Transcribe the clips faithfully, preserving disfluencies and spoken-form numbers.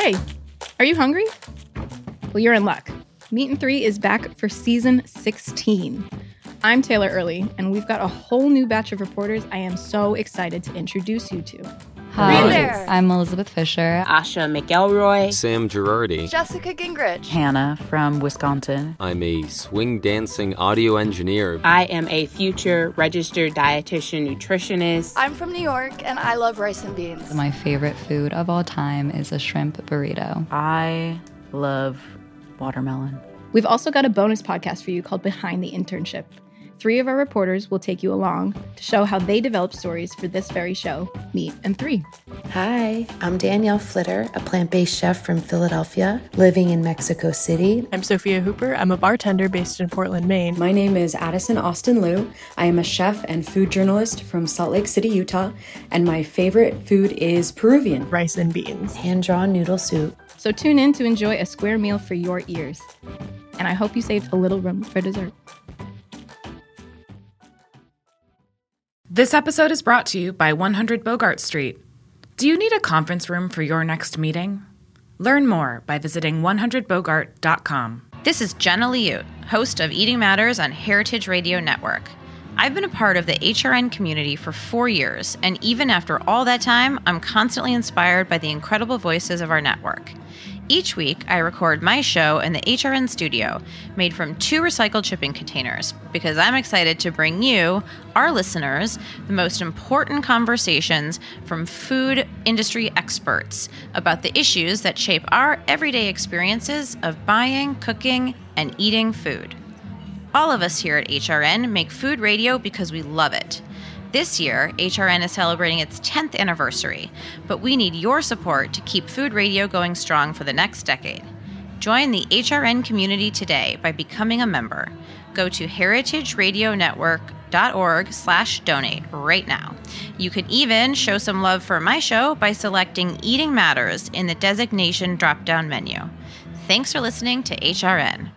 Hey, are you hungry? Well, you're in luck. Meat and Three is back for season sixteen. I'm Taylor Early, and we've got a whole new batch of reporters I am so excited to introduce you to. Hi, there. I'm Elizabeth Fisher. Asha McElroy. Sam Girardi. Jessica Gingrich. Hannah from Wisconsin. I'm a swing dancing audio engineer. I am a future registered dietitian nutritionist. I'm from New York, and I love rice and beans. My favorite food of all time is a shrimp burrito. I love watermelon. We've also got a bonus podcast for you called Behind the Internship. Three of our reporters will take you along to show how they developed stories for this very show, Meat and Three. Hi, I'm Danielle Flitter, a plant-based chef from Philadelphia, living in Mexico City. I'm Sophia Hooper. I'm a bartender based in Portland, Maine. My name is Addison Austin Liu. I am a chef and food journalist from Salt Lake City, Utah, and my favorite food is Peruvian. Rice and beans. Hand-drawn noodle soup. So tune in to enjoy a square meal for your ears. And I hope you saved a little room for dessert. This episode is brought to you by one hundred Bogart Street. Do you need a conference room for your next meeting? Learn more by visiting one hundred bogart dot com. This is Jenna Liut, host of Eating Matters on Heritage Radio Network. I've been a part of the H R N community for four years, and even after all that time, I'm constantly inspired by the incredible voices of our network. Each week, I record my show in the H R N studio, made from two recycled shipping containers, because I'm excited to bring you, our listeners, the most important conversations from food industry experts about the issues that shape our everyday experiences of buying, cooking, and eating food. All of us here at H R N make food radio because we love it. This year, H R N is celebrating its tenth anniversary, but we need your support to keep food radio going strong for the next decade. Join the H R N community today by becoming a member. Go to heritage radio network dot org slash donate right now. You can even show some love for my show by selecting Eating Matters in the designation drop-down menu. Thanks for listening to H R N.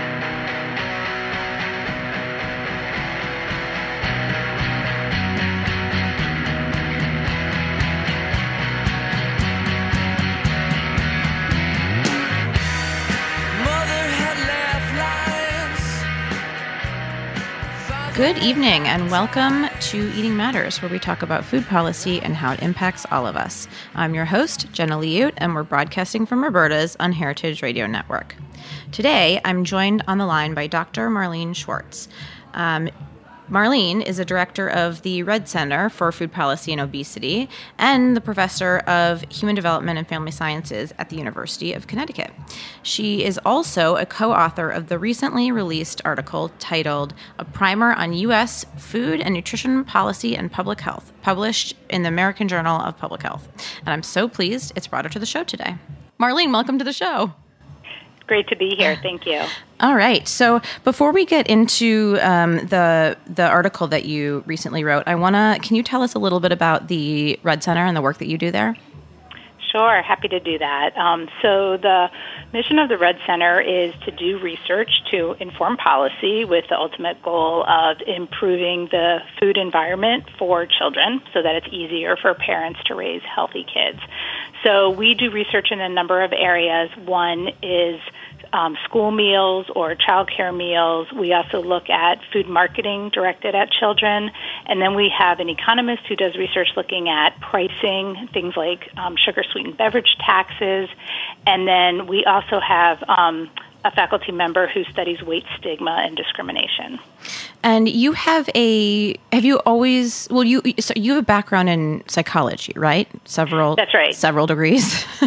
Good evening and welcome to Eating Matters, where we talk about food policy and how it impacts all of us. I'm your host, Jenna Liut, and we're broadcasting from Roberta's on Heritage Radio Network. Today, I'm joined on the line by Doctor Marlene Schwartz. Um, Marlene is a director of the Red Center for Food Policy and Obesity and the professor of Human Development and Family Sciences at the University of Connecticut. She is also a co-author of the recently released article titled A Primer on U S Food and Nutrition Policy and Public Health, published in the American Journal of Public Health. And I'm so pleased it's brought her to the show today. Marlene, welcome to the show. Great to be here. Thank you. All right. So before we get into um, the the article that you recently wrote, I wanna can you tell us a little bit about the Red Center and the work that you do there? Sure. Happy to do that. Um, so the mission of the Red Center is to do research to inform policy with the ultimate goal of improving the food environment for children so that it's easier for parents to raise healthy kids. So we do research in a number of areas. One is Um, school meals or childcare meals. We also look at food marketing directed at children. And then we have an economist who does research looking at pricing, things like um, sugar-sweetened beverage taxes. And then we also have um, a faculty member who studies weight stigma and discrimination. And you have a, have you always, well, you so you have a background in psychology, right? Several. That's right. Several degrees.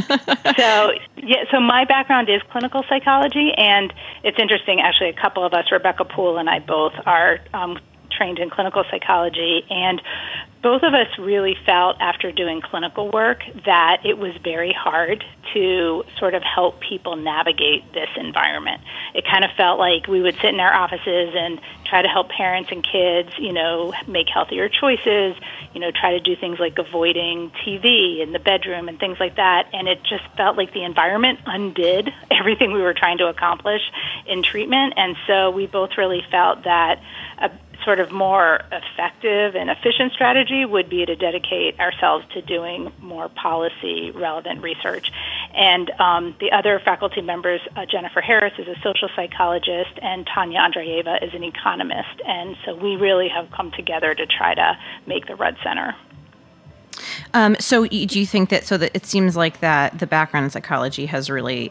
so, yeah, so my background is clinical psychology, and it's interesting, actually, a couple of us, Rebecca Poole and I both are um, trained in clinical psychology, and both of us really felt after doing clinical work that it was very hard to sort of help people navigate this environment. It kind of felt like we would sit in our offices and try to help parents and kids, you know, make healthier choices, you know, try to do things like avoiding T V in the bedroom and things like that. And it just felt like the environment undid everything we were trying to accomplish in treatment. And so we both really felt that a sort of more effective and efficient strategy would be to dedicate ourselves to doing more policy relevant research. And um, the other faculty members, uh, Jennifer Harris is a social psychologist, and Tanya Andreeva is an economist. And so we really have come together to try to make the Rudd Center. Um, so do you think that, so that it seems like that the background in psychology has really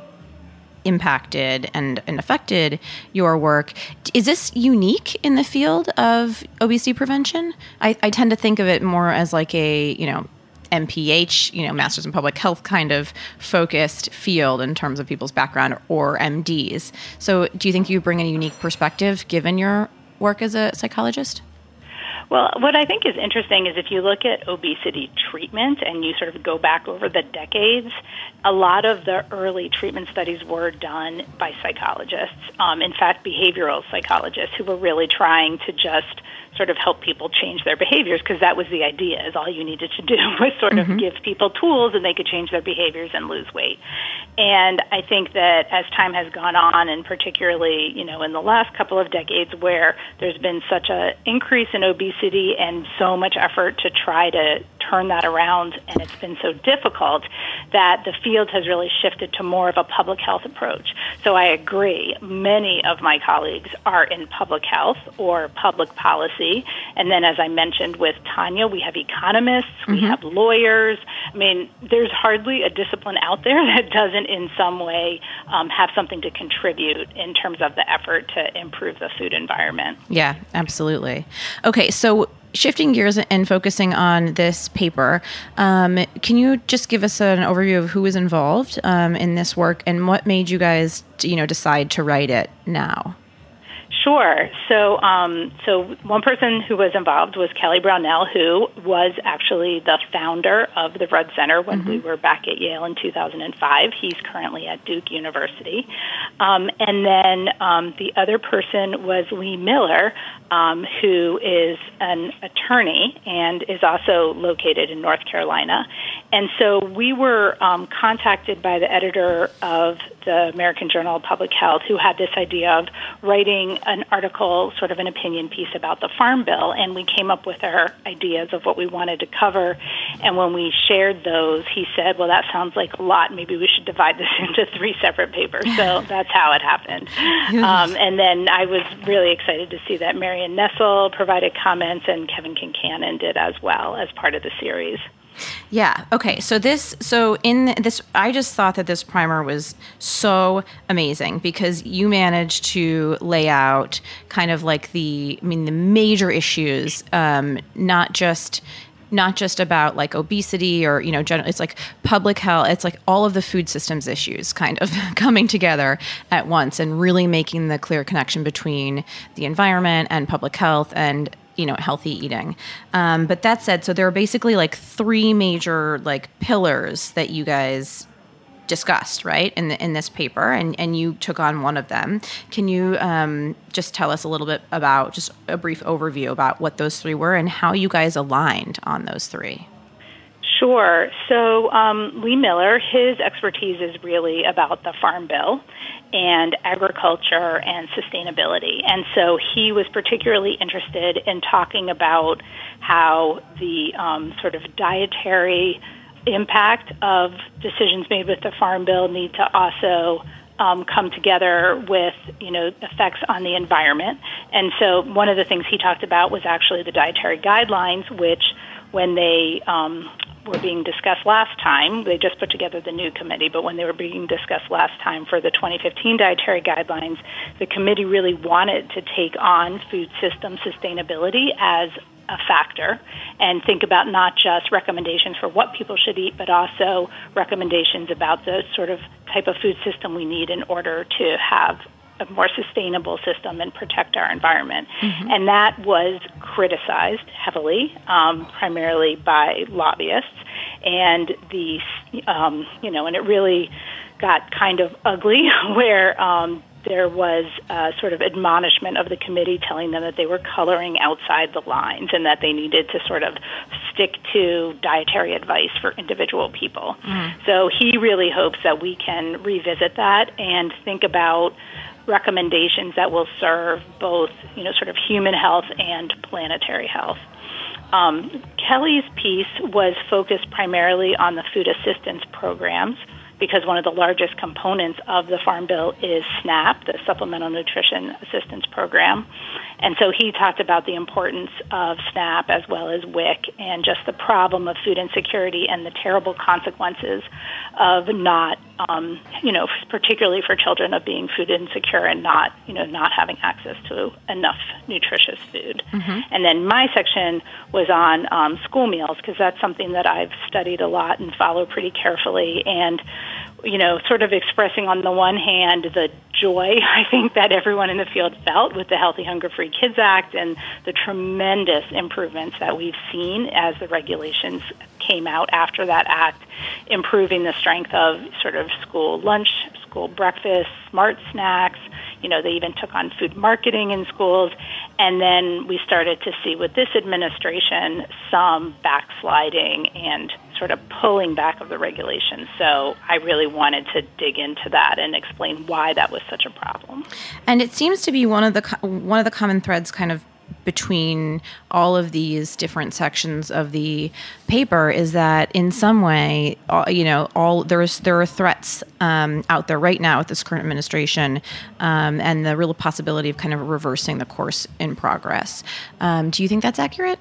impacted and, and affected your work. Is this unique in the field of obesity prevention? I, I tend to think of it more as like a, you know, M P H, you know, Masters in Public Health kind of focused field in terms of people's background, or M Ds. So do you think you bring a unique perspective given your work as a psychologist? Well, what I think is interesting is if you look at obesity treatment and you sort of go back over the decades, a lot of the early treatment studies were done by psychologists. Um, in fact, behavioral psychologists who were really trying to just sort of help people change their behaviors, because that was the idea, is all you needed to do was sort of mm-hmm. give people tools and they could change their behaviors and lose weight. And I think that as time has gone on, and particularly, you know, in the last couple of decades where there's been such an increase in obesity and so much effort to try to turn that around, and it's been so difficult, that the field has really shifted to more of a public health approach. So I agree, many of my colleagues are in public health or public policy. And then, as I mentioned with Tanya, we have economists, we mm-hmm. have lawyers. I mean, there's hardly a discipline out there that doesn't in some way um, have something to contribute in terms of the effort to improve the food environment. Yeah, absolutely. Okay, so shifting gears and focusing on this paper, um, can you just give us an overview of who was involved um, in this work and what made you guys, you know, decide to write it now? Sure. So, um, so one person who was involved was Kelly Brownell, who was actually the founder of the Rudd Center when mm-hmm. we were back at Yale in two thousand five. He's currently at Duke University. Um, and then um, the other person was Lee Miller, um, who is an attorney and is also located in North Carolina. And so we were um, contacted by the editor of the American Journal of Public Health, who had this idea of writing an article, sort of an opinion piece about the Farm Bill, and we came up with our ideas of what we wanted to cover. And when we shared those, he said, well, that sounds like a lot. Maybe we should divide this into three separate papers. So that's how it happened. Um, and then I was really excited to see that Marion Nessel provided comments and Kevin Kincannon did as well as part of the series. Yeah. Okay. So this, so in this, I just thought that this primer was so amazing because you managed to lay out kind of like the, I mean, the major issues, um, not just, not just about like obesity or, you know, general, it's like public health. It's like all of the food systems issues kind of coming together at once and really making the clear connection between the environment and public health and, you know, healthy eating. Um, but that said, so there are basically like three major like pillars that you guys discussed, right, in the, in this paper, and, and you took on one of them. Can you um, just tell us a little bit about, just a brief overview about what those three were and how you guys aligned on those three? Sure. So um, Lee Miller, his expertise is really about the Farm Bill and agriculture and sustainability. And so he was particularly interested in talking about how the um, sort of dietary impact of decisions made with the Farm Bill need to also um, come together with, you know, effects on the environment. And so one of the things he talked about was actually the dietary guidelines, which when they um, were being discussed last time, they just put together the new committee, but when they were being discussed last time for the twenty fifteen dietary guidelines, the committee really wanted to take on food system sustainability as a factor and think about not just recommendations for what people should eat, but also recommendations about the sort of type of food system we need in order to have a more sustainable system and protect our environment. Mm-hmm. And that was criticized heavily, um, primarily by lobbyists. And the, um, you know, and it really got kind of ugly where um, there was a sort of admonishment of the committee telling them that they were coloring outside the lines and that they needed to sort of stick to dietary advice for individual people. Mm-hmm. So he really hopes that we can revisit that and think about recommendations that will serve both, you know, sort of human health and planetary health. Um, Kelly's piece was focused primarily on the food assistance programs. because one of the largest components of the Farm Bill is SNAP, the Supplemental Nutrition Assistance Program. And so he talked about the importance of SNAP as well as W I C and just the problem of food insecurity and the terrible consequences of not, um, you know, particularly for children, of being food insecure and not, you know, not having access to enough nutritious food. Mm-hmm. And then my section was on um, school meals, because that's something that I've studied a lot and followed pretty carefully. And you know, sort of expressing on the one hand the joy, I think, that everyone in the field felt with the Healthy Hunger Free Kids Act and the tremendous improvements that we've seen as the regulations came out after that act, improving the strength of sort of school lunch, school breakfast, smart snacks. You know, they even took on food marketing in schools. And then we started to see with this administration some backsliding and sort of pulling back of the regulations. So I really wanted to dig into that and explain why that was such a problem. And it seems to be one of the one of the common threads kind of between all of these different sections of the paper is that in some way, you know, all there's there are threats um, out there right now with this current administration, um, and the real possibility of kind of reversing the course in progress. Um, do you think that's accurate?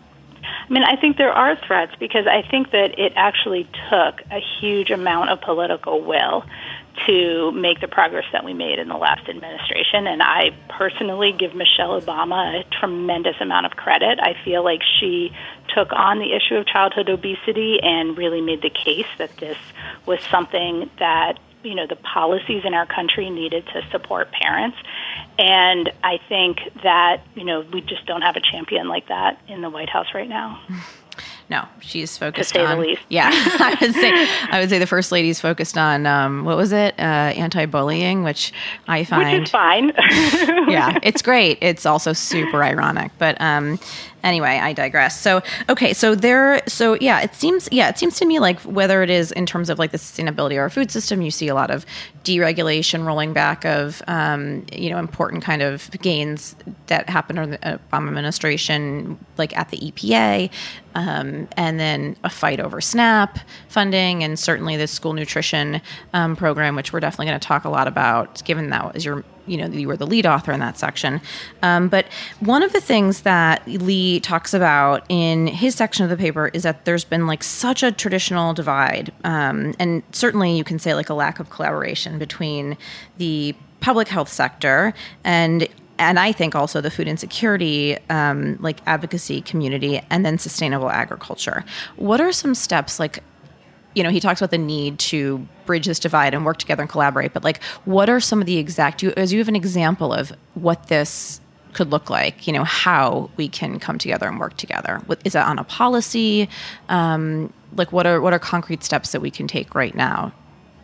I mean, I think there are threats, because I think that it actually took a huge amount of political will to make the progress that we made in the last administration. And I personally give Michelle Obama a tremendous amount of credit. I feel like she took on the issue of childhood obesity and really made the case that this was something that, you know, the policies in our country needed to support parents. And I think that, you know, we just don't have a champion like that in the White House right now. No, she's focused to say on, the least. Yeah, I would say I would say the First Lady's focused on um, what was it, uh, anti-bullying, which I find which is fine. Yeah, it's great. It's also super ironic, but um, anyway, I digress. So okay, so there, so yeah, it seems yeah, it seems to me like whether it is in terms of like the sustainability of our food system, you see a lot of deregulation, rolling back of um, you know important kind of gains that happened under the Obama administration, like at the E P A. Um, and then a fight over SNAP funding, and certainly the school nutrition um, program, which we're definitely going to talk a lot about, given that was your, you know, you were the lead author in that section. Um, but one of the things that Lee talks about in his section of the paper is that there's been like such a traditional divide, um, and certainly you can say like a lack of collaboration between the public health sector and And I think also the food insecurity, um, like advocacy community, and then sustainable agriculture. What are some steps, like, you know, he talks about the need to bridge this divide and work together and collaborate, but like, what are some of the exact, do, as you have an example of what this could look like, you know, how we can come together and work together? Is that on a policy? Um, like, what are what are concrete steps that we can take right now?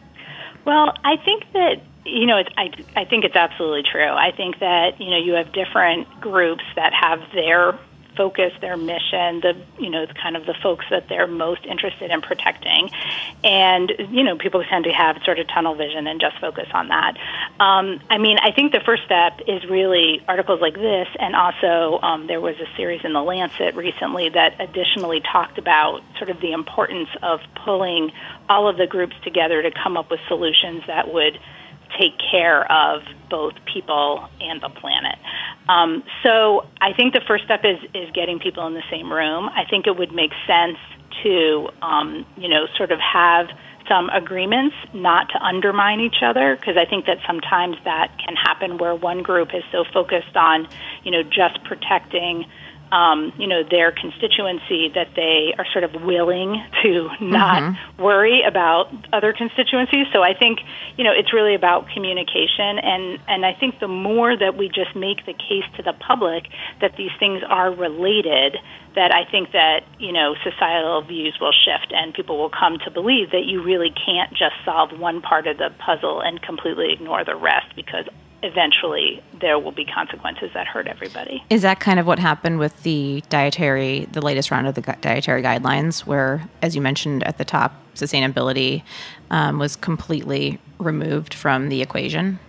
Well, I think that, you know, it's, I, I think it's absolutely true. I think that, you know, you have different groups that have their focus, their mission, the, you know, kind of the folks that they're most interested in protecting. And, you know, people tend to have sort of tunnel vision and just focus on that. Um, I mean, I think the first step is really articles like this, and also um, there was a series in The Lancet recently that additionally talked about sort of the importance of pulling all of the groups together to come up with solutions that would take care of both people and the planet. Um, so I think the first step is, is getting people in the same room. I think it would make sense to, um, you know, sort of have some agreements not to undermine each other, because I think that sometimes that can happen where one group is so focused on, you know, just protecting Um, you know, their constituency that they are sort of willing to not mm-hmm. worry about other constituencies. So I think, you know, it's really about communication. And, and I think the more that we just make the case to the public that these things are related, that I think that, you know, societal views will shift and people will come to believe that you really can't just solve one part of the puzzle and completely ignore the rest, because eventually there will be consequences that hurt everybody. Is that kind of what happened with the dietary, the latest round of the dietary guidelines, where, as you mentioned at the top, sustainability um, was completely removed from the equation?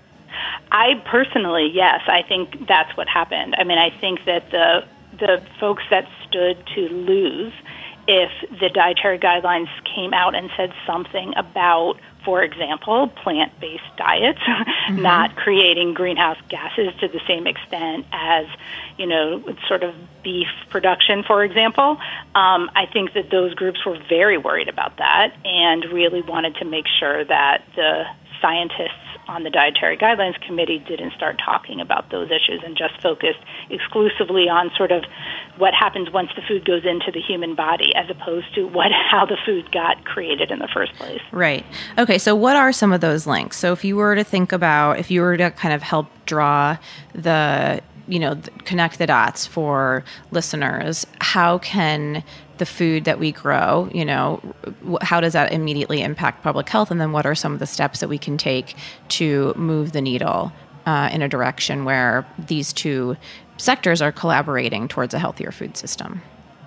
I personally, yes, I think that's what happened. I mean, I think that the the folks that stood to lose if the dietary guidelines came out and said something about, for example, plant-based diets, mm-hmm. not creating greenhouse gases to the same extent as, you know, sort of beef production, for example. Um, I think that those groups were very worried about that and really wanted to make sure that the scientists on the Dietary Guidelines Committee didn't start talking about those issues and just focused exclusively on sort of what happens once the food goes into the human body as opposed to what how the food got created in the first place. Right. Okay, so what are some of those links? So if you were to think about, if you were to kind of help draw the, you know, connect the dots for listeners, how can the food that we grow, you know, how does that immediately impact public health? And then what are some of the steps that we can take to move the needle uh, in a direction where these two sectors are collaborating towards a healthier food system?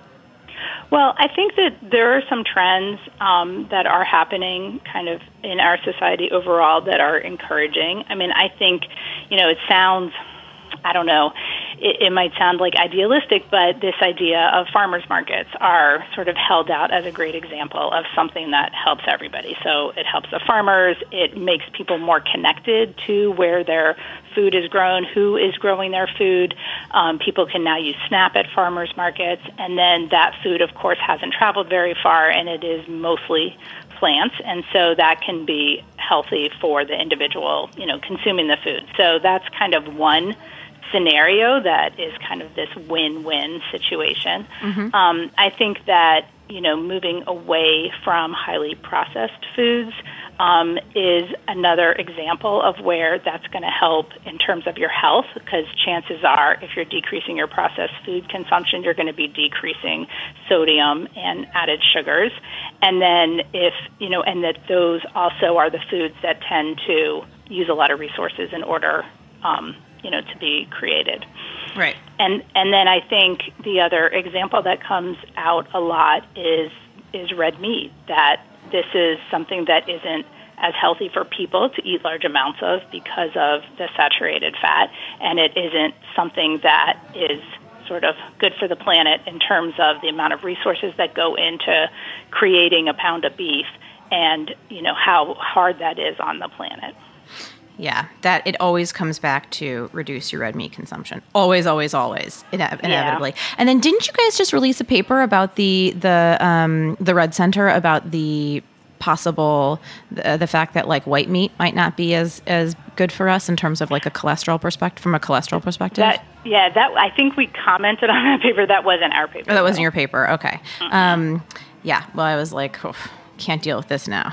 Well, I think that there are some trends um, that are happening kind of in our society overall that are encouraging. I mean, I think, you know, it sounds, I don't know, it, it might sound like idealistic, but this idea of farmers markets are sort of held out as a great example of something that helps everybody. So it helps the farmers, it makes people more connected to where their food is grown, who is growing their food. Um, people can now use SNAP at farmers markets, and then that food, of course, hasn't traveled very far, and it is mostly plants, and so that can be healthy for the individual, you know, consuming the food. So that's kind of one scenario that is kind of this win-win situation. Mm-hmm. Um, I think that, you know, moving away from highly processed foods um, is another example of where that's going to help in terms of your health, because chances are if you're decreasing your processed food consumption, you're going to be decreasing sodium and added sugars. And then if, you know, and that those also are the foods that tend to use a lot of resources in order um, you know, to be created. Right. And and then I think the other example that comes out a lot is is red meat, that this is something that isn't as healthy for people to eat large amounts of because of the saturated fat, and it isn't something that is sort of good for the planet in terms of the amount of resources that go into creating a pound of beef and, you know, how hard that is on the planet. Yeah, that it always comes back to reduce your red meat consumption. Always, always, always, ine- inevitably. Yeah. And then didn't you guys just release a paper about the the um, the Red Center about the possible the, the fact that like white meat might not be as as good for us in terms of like a cholesterol perspective from a cholesterol perspective? That, yeah, that I think we commented on that paper. That wasn't our paper. Oh, that wasn't your paper. Okay. Mm-hmm. Um, yeah. Well, I was like, oh, can't deal with this now.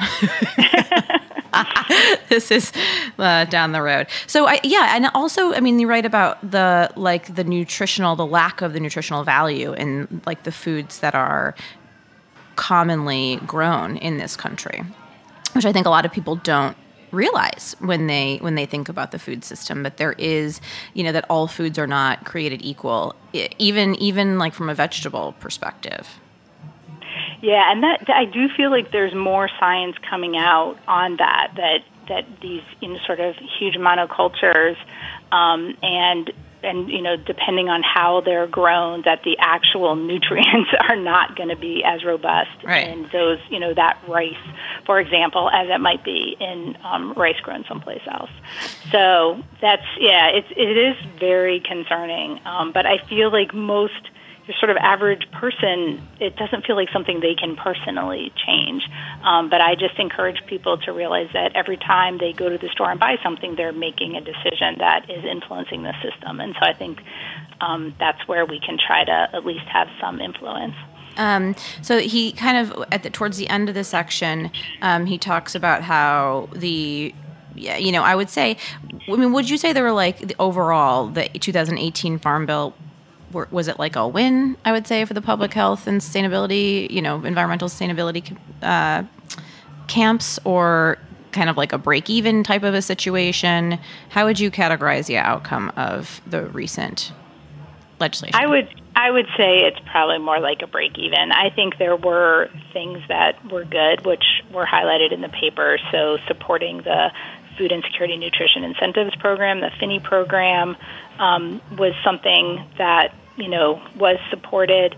This is uh, down the road. So I, yeah, and also, I mean, you write about the like the nutritional, the lack of the nutritional value in like the foods that are commonly grown in this country, which I think a lot of people don't realize when they when they think about the food system. But there is, you know, that all foods are not created equal, even even like from a vegetable perspective. Yeah, and that I do feel like there's more science coming out on that, that that these, you know, sort of huge monocultures um, and, and, you know, depending on how they're grown, that the actual nutrients are not going to be as robust right. in those, you know, that rice, for example, as it might be in um, rice grown someplace else. So that's, yeah, it's, it is very concerning. Um, but I feel like most your sort of average person, it doesn't feel like something they can personally change. Um, but I just encourage people to realize that every time they go to the store and buy something, they're making a decision that is influencing the system. And so I think um, that's where we can try to at least have some influence. Um, so he kind of, at the, towards the end of the section, um, he talks about how the, yeah, you know, I would say, I mean, would you say there were like the overall, the two thousand eighteen Farm Bill, was it like a win, I would say, for the public health and sustainability, you know, environmental sustainability uh, camps, or kind of like a break-even type of a situation? How would you categorize the outcome of the recent legislation? I would I would say it's probably more like a break-even. I think there were things that were good, which were highlighted in the paper, so supporting the Food Insecurity Nutrition Incentives Program, the F I N I program, um, was something that, you know, was supported.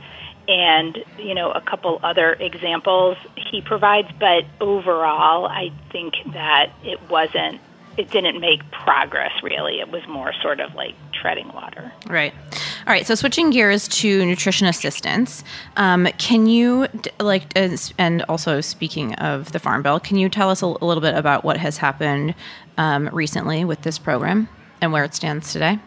and, you know, a couple other examples he provides. But overall, I think that it wasn't, it didn't make progress, really. It was more sort of like treading water. Right. All right. So switching gears to nutrition assistance, um, can you, like, and also speaking of the Farm Bill, can you tell us a, a little bit about what has happened um, recently with this program and where it stands today?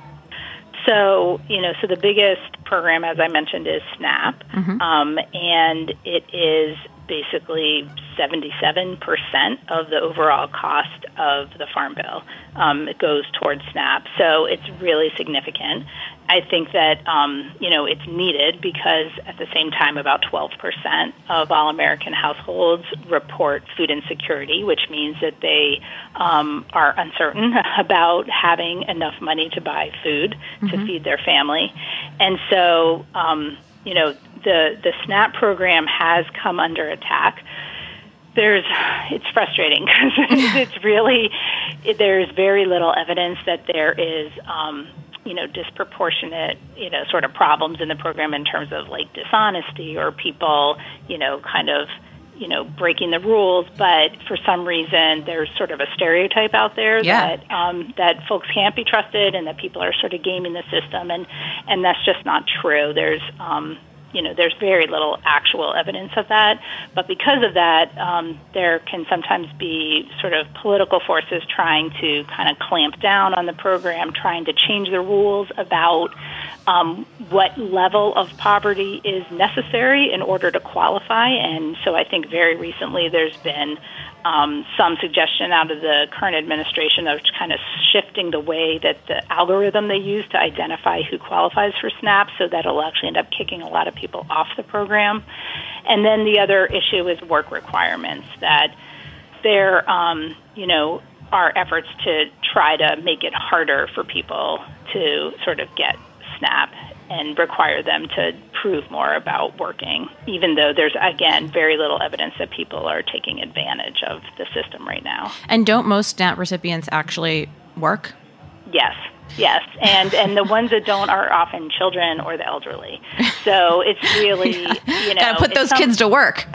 So, you know, so the biggest program, as I mentioned, is SNAP, mm-hmm. um, and it is basically seventy-seven percent of the overall cost of the Farm Bill. Um, it goes towards SNAP, so it's really significant. I think that, um, you know, it's needed because at the same time about twelve percent of all American households report food insecurity, which means that they um, are uncertain about having enough money to buy food mm-hmm. to feed their family. And so, um, you know, the, the SNAP program has come under attack. There's, it's frustrating because it's really, there's very little evidence that there is, um, you know, disproportionate, you know, sort of problems in the program in terms of like dishonesty or people, you know, kind of, you know, breaking the rules. But for some reason, there's sort of a stereotype out there yeah. that um, that folks can't be trusted and that people are sort of gaming the system, and and that's just not true. There's um, you know, there's very little actual evidence of that. But because of that, um, there can sometimes be sort of political forces trying to kind of clamp down on the program, trying to change the rules about um, what level of poverty is necessary in order to qualify. And so I think very recently there's been Um, some suggestion out of the current administration of kind of shifting the way that the algorithm they use to identify who qualifies for SNAP, so that it'll actually end up kicking a lot of people off the program. And then the other issue is work requirements, that there, um, you know, are efforts to try to make it harder for people to sort of get SNAP and require them to prove more about working, even though there's, again, very little evidence that people are taking advantage of the system right now. And don't most SNAP recipients actually work? Yes, yes. And and the ones that don't are often children or the elderly. So it's really, you know. Got to put those some, kids to work.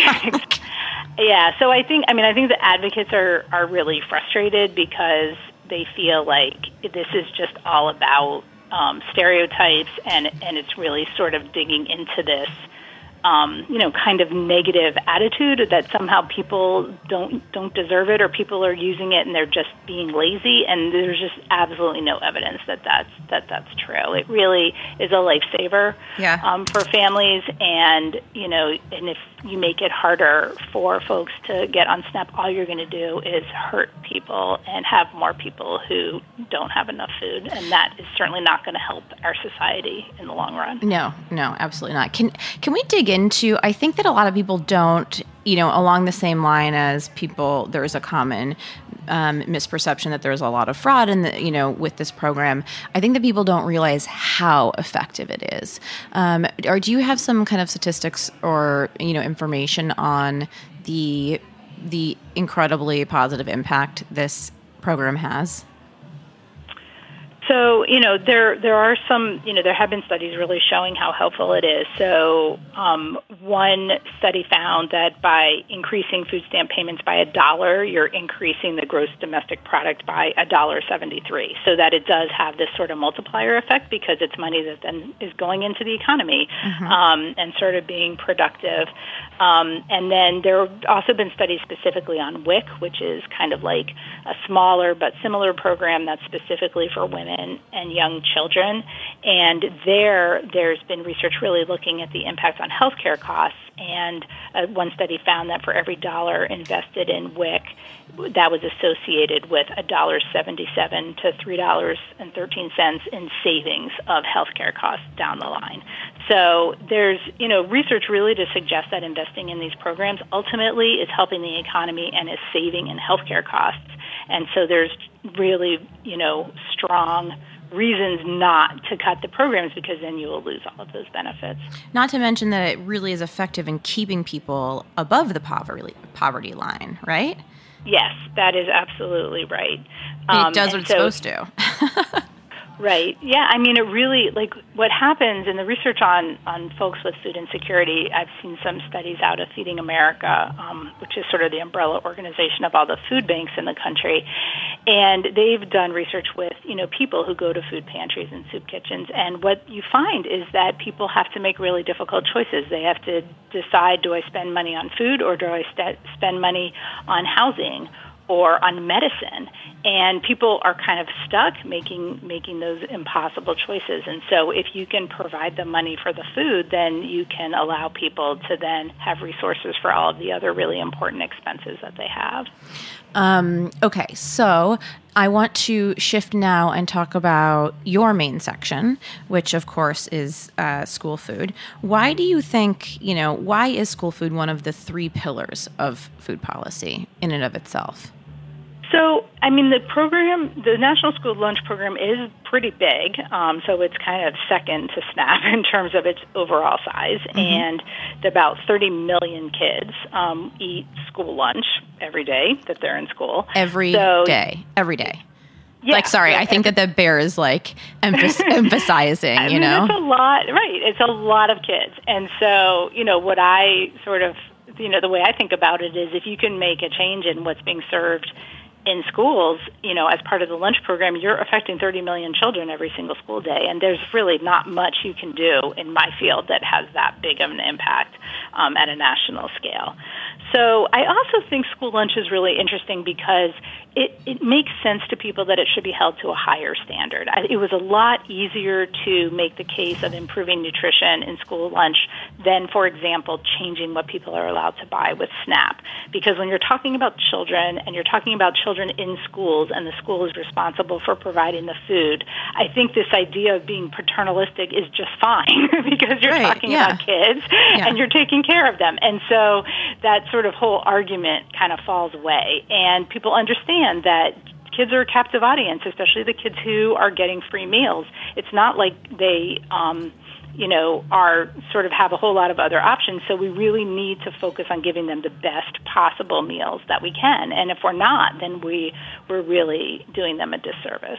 Yeah, so I think, I mean, I think the advocates are, are really frustrated because they feel like this is just all about Um, stereotypes, and and it's really sort of digging into this, um, you know, kind of negative attitude that somehow people don't don't deserve it, or people are using it and they're just being lazy. And there's just absolutely no evidence that that's that that's true. It really is a lifesaver yeah. um, for families, and you know, and if you make it harder for folks to get on SNAP, all you're going to do is hurt people and have more people who don't have enough food, and that is certainly not going to help our society in the long run. No, no, absolutely not. Can can we dig into, I think that a lot of people don't, you know, along the same line as people, there's a common um, misperception that there's a lot of fraud in the, you know, with this program. I think that people don't realize how effective it is. Um, or do you have some kind of statistics or, you know, information on the the incredibly positive impact this program has? So, you know, there there are some, you know, there have been studies really showing how helpful it is. So um, one study found that by increasing food stamp payments by a dollar, you're increasing the gross domestic product by a dollar seventy-three. So that it does have this sort of multiplier effect because it's money that then is going into the economy mm-hmm. um, and sort of being productive. Um, and then there have also been studies specifically on W I C, which is kind of like a smaller but similar program that's specifically for women and young children. And there, there's been research really looking at the impact on healthcare costs. And uh, one study found that for every dollar invested in W I C, that was associated with one dollar seventy-seven to three dollars and thirteen cents in savings of healthcare costs down the line. So there's, you know, research really to suggest that investing in these programs ultimately is helping the economy and is saving in healthcare costs. And so there's really, you know, strong reasons not to cut the programs, because then you will lose all of those benefits. Not to mention that it really is effective in keeping people above the poverty poverty line, right? Yes, that is absolutely right. Um, um, it does what it's so, supposed to. Right. Yeah. I mean, it really, like, what happens in the research on, on folks with food insecurity, I've seen some studies out of Feeding America, um, which is sort of the umbrella organization of all the food banks in the country. And they've done research with, you know, people who go to food pantries and soup kitchens. And what you find is that people have to make really difficult choices. They have to decide, do I spend money on food or do I st- spend money on housing or on medicine? And people are kind of stuck making making those impossible choices. And so if you can provide the money for the food, then you can allow people to then have resources for all of the other really important expenses that they have. Um, okay, so I want to shift now and talk about your main section, which of course is uh, school food. Why do you think, you know, why is school food one of the three pillars of food policy in and of itself? So, I mean, the program, the National School Lunch Program is pretty big, um, so it's kind of second to SNAP in terms of its overall size, mm-hmm. and about thirty million kids um, eat school lunch every day that they're in school. Every so, day, every day. Yeah, like, sorry, yeah, I think that the bear is like emph- emphasizing, I you mean, know? It's a lot, right, it's a lot of kids. And so, you know, what I sort of, you know, the way I think about it is if you can make a change in what's being served in schools, you know, as part of the lunch program, you're affecting thirty million children every single school day, and there's really not much you can do in my field that has that big of an impact um, at a national scale. So I also think school lunch is really interesting because it, it makes sense to people that it should be held to a higher standard. I, it was a lot easier to make the case of improving nutrition in school lunch than, for example, changing what people are allowed to buy with SNAP. Because when you're talking about children and you're talking about children in schools and the school is responsible for providing the food, I think this idea of being paternalistic is just fine because you're right, talking yeah. about kids yeah. and you're taking care of them. And so that sort of whole argument kind of falls away. And people understand that kids are a captive audience, especially the kids who are getting free meals. It's not like they, um, you know, are sort of have a whole lot of other options. So we really need to focus on giving them the best possible meals that we can. And if we're not, then we, we're really doing them a disservice.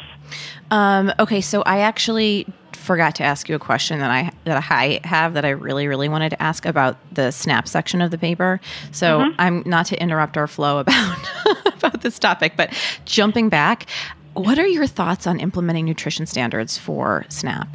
Um, okay, so I actually forgot to ask you a question that I that I have that I really, really wanted to ask about the SNAP section of the paper. So mm-hmm. I'm not to interrupt our flow about about this topic, but jumping back, what are your thoughts on implementing nutrition standards for SNAP?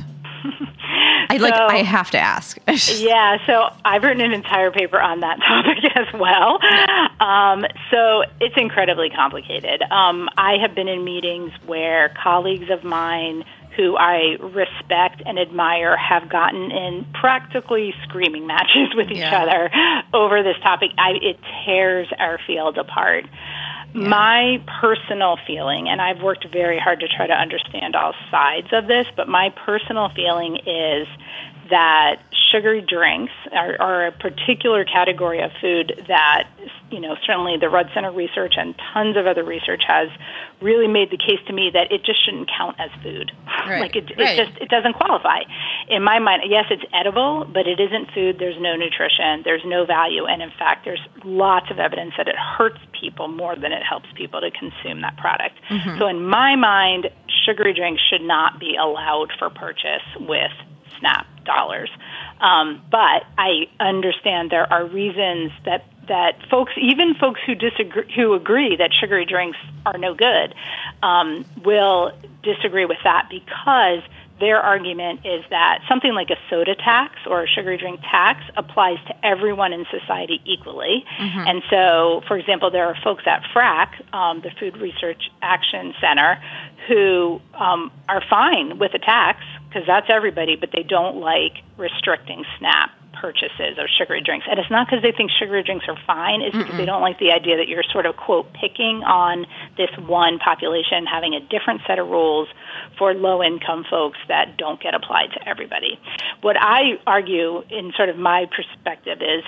I like. So, I have to ask. yeah, so I've written an entire paper on that topic as well. Um, so it's incredibly complicated. Um, I have been in meetings where colleagues of mine who I respect and admire have gotten in practically screaming matches with each yeah. other over this topic. I, it tears our field apart. Yeah. My personal feeling, and I've worked very hard to try to understand all sides of this, but my personal feeling is that sugary drinks are, are a particular category of food that, you know, certainly the Rudd Center research and tons of other research has really made the case to me that it just shouldn't count as food. Right. Like it, right. it just it doesn't qualify. In my mind, yes, it's edible, but it isn't food. There's no nutrition. There's no value. And in fact, there's lots of evidence that it hurts people more than it helps people to consume that product. Mm-hmm. So in my mind, sugary drinks should not be allowed for purchase with SNAP dollars. Um, but I understand there are reasons that, that folks, even folks who disagree, who agree that sugary drinks are no good, um, will disagree with that because their argument is that something like a soda tax or a sugary drink tax applies to everyone in society equally. Mm-hmm. And so, for example, there are folks at FRAC, um, the Food Research Action Center, who um, are fine with a tax because that's everybody, but they don't like restricting SNAP purchases of sugary drinks. And it's not because they think sugary drinks are fine. It's because Mm-mm. they don't like the idea that you're sort of, quote, picking on this one population, having a different set of rules for low-income folks that don't get applied to everybody. What I argue in sort of my perspective is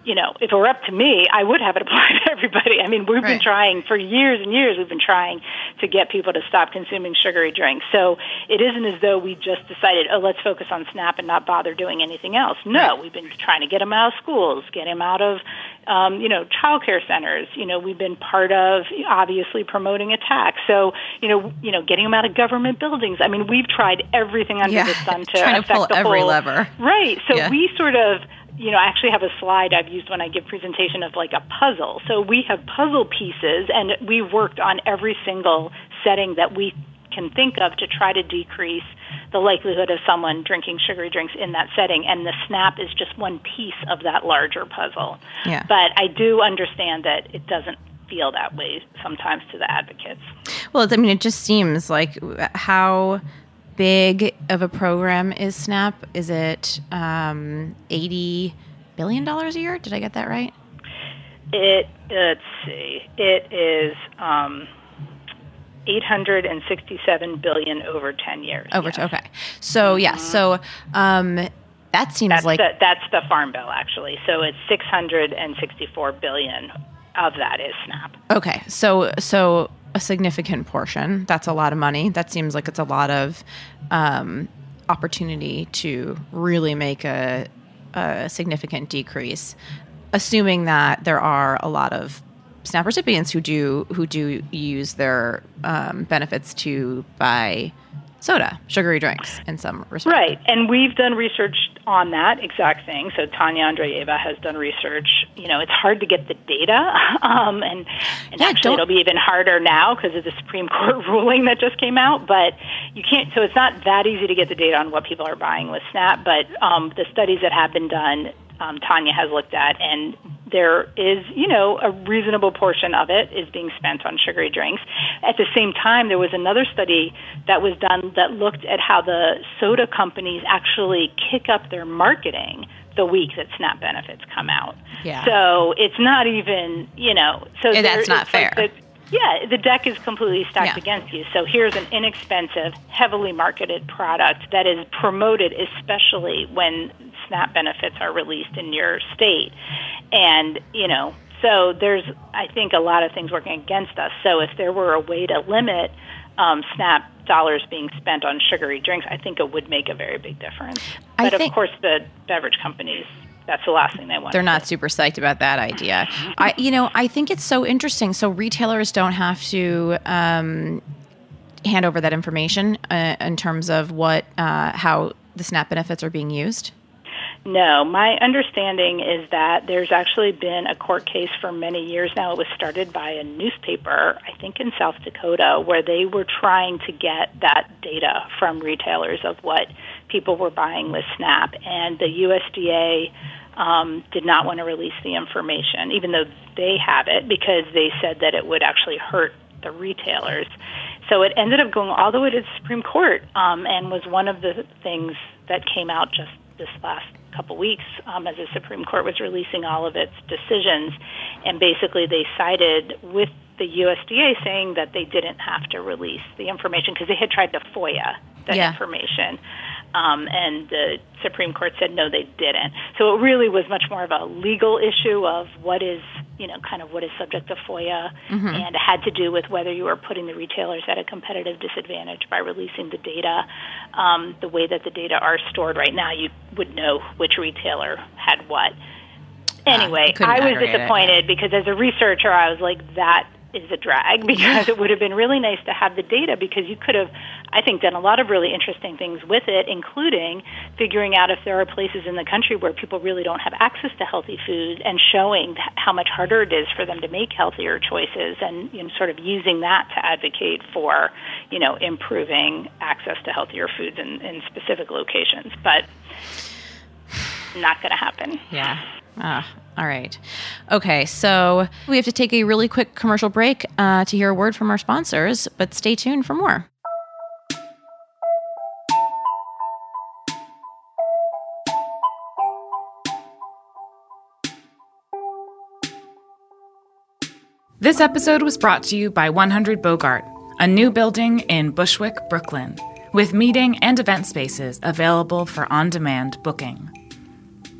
you know, if it were up to me, I would have it applied to everybody. I mean, we've right. been trying for years and years, we've been trying to get people to stop consuming sugary drinks. So it isn't as though we just decided, oh, let's focus on SNAP and not bother doing anything else. No, right. we've been trying to get them out of schools, get them out of, um, you know, childcare centers. You know, we've been part of, obviously, promoting a tax. So, you know, you know, getting them out of government buildings. I mean, we've tried everything under yeah. the sun to trying affect to pull the every whole, lever. Right. So yeah. we sort of, you know, I actually have a slide I've used when I give presentation of like a puzzle. So we have puzzle pieces, and we worked on every single setting that we can think of to try to decrease the likelihood of someone drinking sugary drinks in that setting. And the SNAP is just one piece of that larger puzzle. Yeah. But I do understand that it doesn't feel that way sometimes to the advocates. Well, I mean, it just seems like how big of a program is SNAP? Is it um, eighty billion dollars a year? Did I get that right? It, let's see, it is um, eight hundred sixty-seven billion dollars over ten years. Over, yes. okay. So, yeah, so um, that seems that's like... The, that's the Farm Bill, actually. So it's six hundred sixty-four billion dollars of that is SNAP. Okay, so so... a significant portion. That's a lot of money. That seems like it's a lot of um, opportunity to really make a, a significant decrease, assuming that there are a lot of SNAP recipients who do who do use their um, benefits to buy soda, sugary drinks in some respect. Right, and we've done research on that exact thing. So Tanya Andreeva has done research. You know, it's hard to get the data, um, and, and yeah, actually it'll be even harder now because of the Supreme Court ruling that just came out. But you can't, so it's not that easy to get the data on what people are buying with SNAP, but um, the studies that have been done, um, Tanya has looked at, and there is, you know, a reasonable portion of it is being spent on sugary drinks. At the same time, there was another study that was done that looked at how the soda companies actually kick up their marketing the week that SNAP benefits come out. Yeah. So it's not even, you know, so yeah, there, that's not fair. Like the, yeah, the deck is completely stacked yeah. against you. So here's an inexpensive, heavily marketed product that is promoted, especially when SNAP benefits are released in your state. And, you know, so there's, I think, a lot of things working against us. So if there were a way to limit um, SNAP dollars being spent on sugary drinks, I think it would make a very big difference. I But, think- of course, the beverage companies, that's the last thing they want. They're not super psyched about that idea. I, you know, I think it's so interesting. So retailers don't have to um, hand over that information uh, in terms of what, uh, how the SNAP benefits are being used. No, my understanding is that there's actually been a court case for many years now. It was started by a newspaper, I think in South Dakota, where they were trying to get that data from retailers of what people were buying with SNAP. And the U S D A um, did not want to release the information, even though they have it, because they said that it would actually hurt the retailers. So it ended up going all the way to the Supreme Court um, and was one of the things that came out just this last couple weeks um, as the Supreme Court was releasing all of its decisions. And basically they sided with the U S D A saying that they didn't have to release the information because they had tried to FOIA the yeah. information. Um, and the Supreme Court said, no, they didn't. So it really was much more of a legal issue of what is, you know, kind of what is subject to FOIA, mm-hmm. and it had to do with whether you were putting the retailers at a competitive disadvantage by releasing the data. Um, the way that the data are stored right now, you would know which retailer had what. Anyway, uh, I was disappointed it. because as a researcher, I was like, that is a drag, because it would have been really nice to have the data, because you could have, I think, done a lot of really interesting things with it, including figuring out if there are places in the country where people really don't have access to healthy food and showing how much harder it is for them to make healthier choices, and, you know, sort of using that to advocate for, you know, improving access to healthier foods in, in specific locations. But not going to happen. Yeah. Ah, all right. Okay, so we have to take a really quick commercial break uh, to hear a word from our sponsors, but stay tuned for more. This episode was brought to you by one hundred Bogart, a new building in Bushwick, Brooklyn, with meeting and event spaces available for on-demand booking.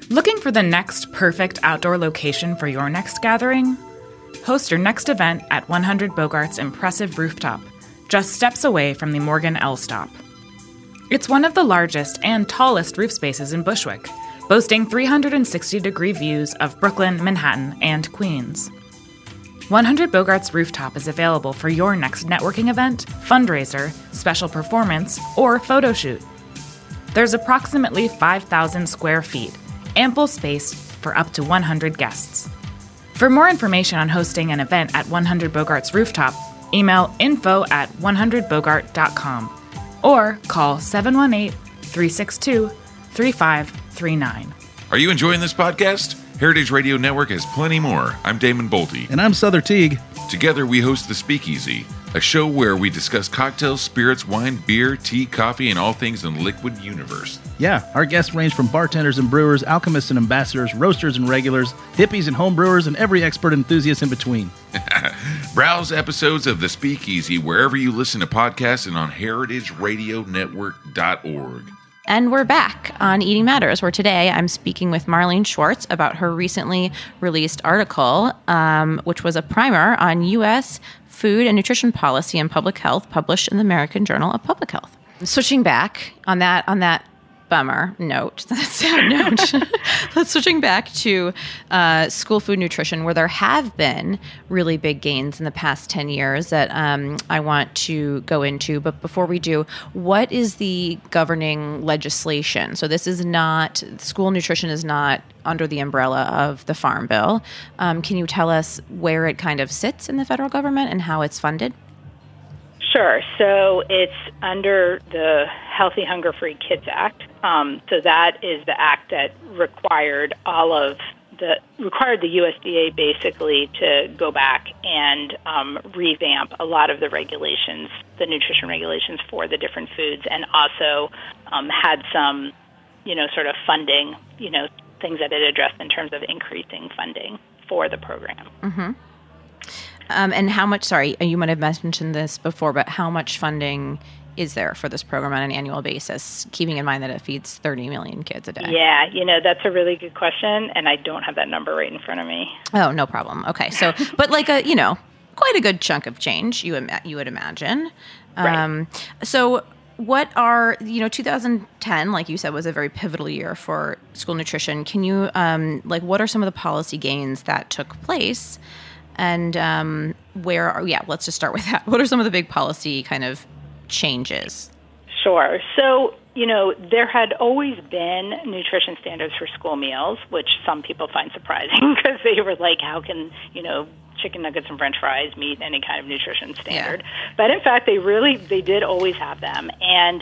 Looking for the next perfect outdoor location for your next gathering? Host your next event at one hundred Bogart's impressive rooftop, just steps away from the Morgan L stop. It's one of the largest and tallest roof spaces in Bushwick, boasting three hundred sixty degree views of Brooklyn, Manhattan, and Queens. one hundred Bogart's rooftop is available for your next networking event, fundraiser, special performance, or photo shoot. There's approximately five thousand square feet, ample space for up to one hundred guests. For more information on hosting an event at one hundred Bogart's rooftop, email info at one hundred bogart dot com or call seven one eight, three six two, three five three nine. Are you enjoying this podcast? Heritage Radio Network has plenty more. I'm Damon Bolte. And I'm Souther Teague. Together we host The Speakeasy, a show where we discuss cocktails, spirits, wine, beer, tea, coffee, and all things in the liquid universe. Yeah, our guests range from bartenders and brewers, alchemists and ambassadors, roasters and regulars, hippies and home brewers, and every expert enthusiast in between. Browse episodes of The Speakeasy wherever you listen to podcasts and on heritage radio network dot org. And we're back on Eating Matters, where today I'm speaking with Marlene Schwartz about her recently released article, um, which was a primer on U S food and nutrition policy and public health, published in the American Journal of Public Health. Switching back on that on that bummer note, that sad note, let's switching back to uh, school food nutrition, where there have been really big gains in the past ten years that um, I want to go into. But before we do, what is the governing legislation? So this is not, school nutrition is not under the umbrella of the Farm Bill. Um, can you tell us where it kind of sits in the federal government and how it's funded? Sure. So it's under the Healthy Hunger Free Kids Act. Um, so that is the act that required all of the required the U S D A basically to go back and um, revamp a lot of the regulations, the nutrition regulations for the different foods, and also um, had some, you know, sort of funding, you know, things that it addressed in terms of increasing funding for the program. Mm-hmm. Um, and how much, sorry, you might have mentioned this before, but how much funding is there for this program on an annual basis, keeping in mind that it feeds thirty million kids a day? Yeah, you know, that's a really good question, and I don't have that number right in front of me. Oh, no problem. Okay, so, but like a, you know, quite a good chunk of change, you ima- you would imagine. Um, right. So what are, you know, two thousand ten, like you said, was a very pivotal year for school nutrition. Can you, um, like, what are some of the policy gains that took place? And um, where are, yeah, let's just start with that. What are some of the big policy kind of changes? Sure. So, you know, there had always been nutrition standards for school meals, which some people find surprising because they were like, how can, you know, chicken nuggets and French fries meet any kind of nutrition standard? Yeah. But in fact, they really, they did always have them. And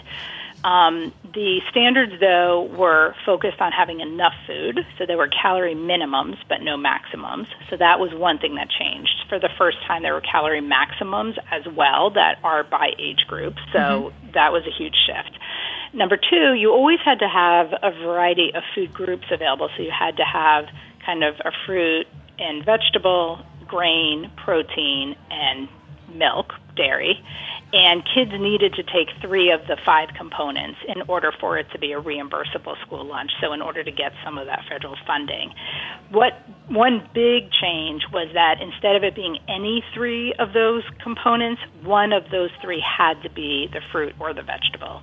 Um, the standards, though, were focused on having enough food, so there were calorie minimums but no maximums. So that was one thing that changed. For the first time, there were calorie maximums as well that are by age group, so mm-hmm. that was a huge shift. Number two, you always had to have a variety of food groups available, so you had to have kind of a fruit and vegetable, grain, protein, and milk, dairy. And kids needed to take three of the five components in order for it to be a reimbursable school lunch, so in order to get some of that federal funding. What one big change was that instead of it being any three of those components, one of those three had to be the fruit or the vegetable.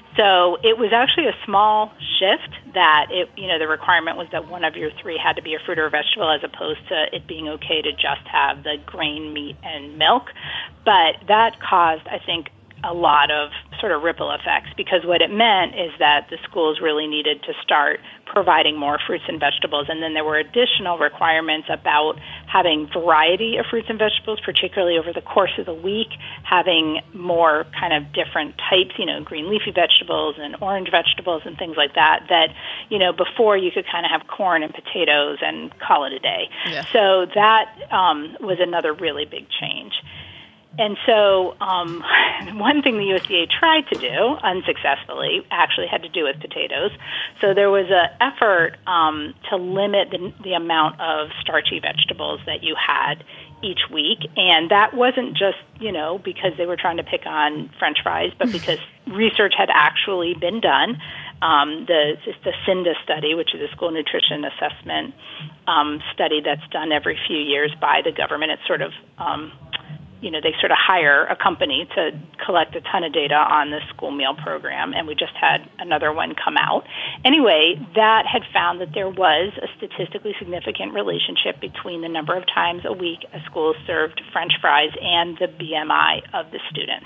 So it was actually a small shift that, it, you know, the requirement was that one of your three had to be a fruit or a vegetable as opposed to it being okay to just have the grain, meat, and milk. But that caused, I think, a lot of sort of ripple effects, because what it meant is that the schools really needed to start providing more fruits and vegetables, and then there were additional requirements about having variety of fruits and vegetables, particularly over the course of the week, having more kind of different types, you know, green leafy vegetables and orange vegetables and things like that, that, you know, before you could kind of have corn and potatoes and call it a day. Yeah. So that um, was another really big change. And so um, one thing the U S D A tried to do, unsuccessfully, actually had to do with potatoes. So there was an effort um, to limit the, the amount of starchy vegetables that you had each week. And that wasn't just, you know, because they were trying to pick on French fries, but because research had actually been done um, the, the CINDA study, which is a school nutrition assessment um, study that's done every few years by the government. It's sort of, um, you know, they sort of hire a company to collect a ton of data on the school meal program, and we just had another one come out. Anyway, that had found that there was a statistically significant relationship between the number of times a week a school served French fries and the B M I of the students.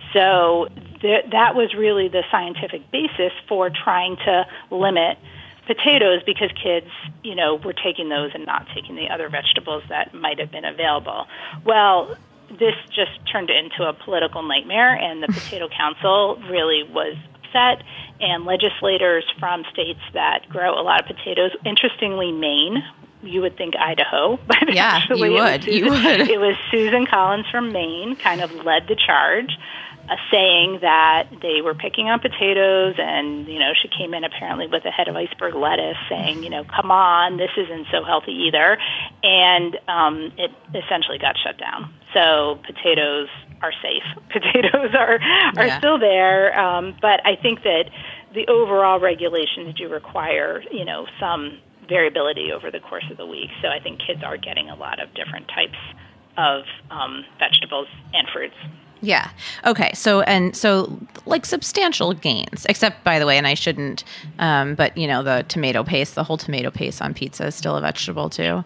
So th- that was really the scientific basis for trying to limit potatoes, because kids, you know, were taking those and not taking the other vegetables that might have been available. Well, this just turned into a political nightmare, and the Potato Council really was upset, and legislators from states that grow a lot of potatoes, interestingly Maine, you would think Idaho, but yeah, actually you would. Susan, you would. It was Susan Collins from Maine kind of led the charge, uh, saying that they were picking on potatoes, and, you know, she came in apparently with a head of iceberg lettuce saying, you know, come on, this isn't so healthy either, and um, it essentially got shut down. So potatoes are safe. Potatoes are are yeah. still there, um, but I think that the overall regulations do require, you know, some variability over the course of the week. So I think kids are getting a lot of different types of um, vegetables and fruits. Yeah. Okay. So, and so like substantial gains, except, by the way, and I shouldn't, um, but, you know, the tomato paste, the whole tomato paste on pizza is still a vegetable too.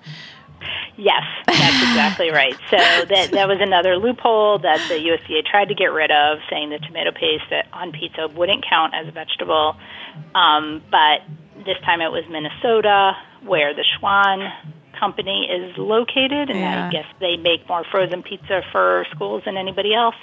Yes, that's exactly right. So that that was another loophole that the U S D A tried to get rid of, saying that tomato paste that on pizza wouldn't count as a vegetable. Um, but this time it was Minnesota, where the Schwan company is located, and yeah. I guess they make more frozen pizza for schools than anybody else.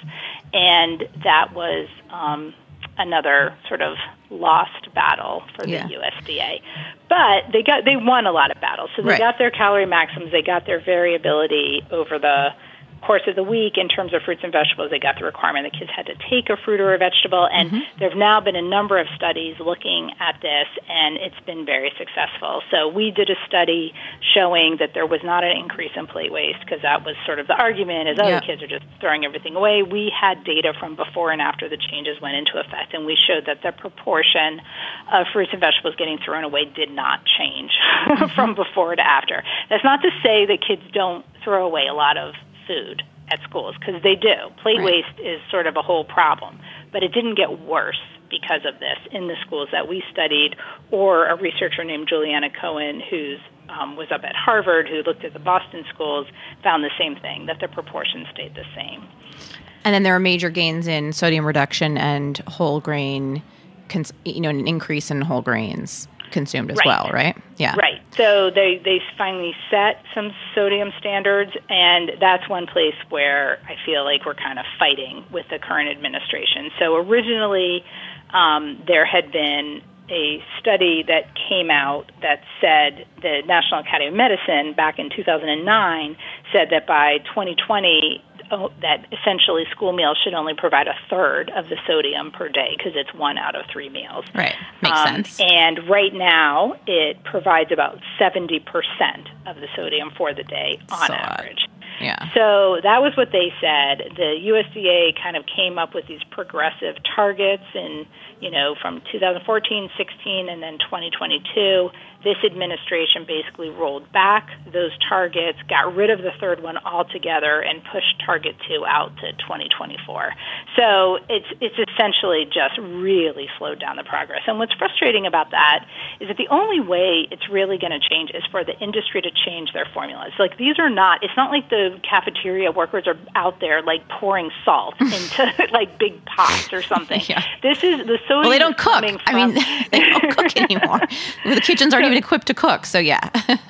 And that was um, another sort of lost battle for the yeah. U S D A. But they got they won a lot of battles. So they right. got their calorie maximums, they got their variability over the course of the week in terms of fruits and vegetables. They got the requirement that kids had to take a fruit or a vegetable, and mm-hmm. there have now been a number of studies looking at this, and it's been very successful. So we did a study showing that there was not an increase in plate waste, because that was sort of the argument, is, oh, yeah. the kids are just throwing everything away. We had data from before and after the changes went into effect, and we showed that the proportion of fruits and vegetables getting thrown away did not change mm-hmm. from before to after. That's not to say that kids don't throw away a lot of food at schools, because they do. Plate right. waste is sort of a whole problem, but it didn't get worse because of this in the schools that we studied, or a researcher named Juliana Cohen, who's um, was up at Harvard, who looked at the Boston schools, found the same thing, that the proportion stayed the same. And then there are major gains in sodium reduction and whole grain, cons- you know, an increase in whole grains consumed as right. well, right? Yeah. Right. So they, they finally set some sodium standards, and that's one place where I feel like we're kind of fighting with the current administration. So originally um, there had been a study that came out that said, the National Academy of Medicine back in two thousand nine said that by twenty twenty, that essentially school meals should only provide a third of the sodium per day, because it's one out of three meals. Right. Makes um, sense. And right now, it provides about seventy percent of the sodium for the day on so average. Yeah. So that was what they said. The U S D A kind of came up with these progressive targets, and, you know, from two thousand fourteen, sixteen, and then twenty twenty-two. This administration basically rolled back those targets, got rid of the third one altogether, and pushed Target two out to twenty twenty-four. So it's it's essentially just really slowed down the progress. And what's frustrating about that is that the only way it's really going to change is for the industry to change their formulas. Like, these are not, it's not like the cafeteria workers are out there, like, pouring salt into, like, big pots or something. Yeah. This is the sodium. Well, they don't cook. From, I mean, they don't cook anymore. The kitchens aren't so, even equipped to cook, so yeah.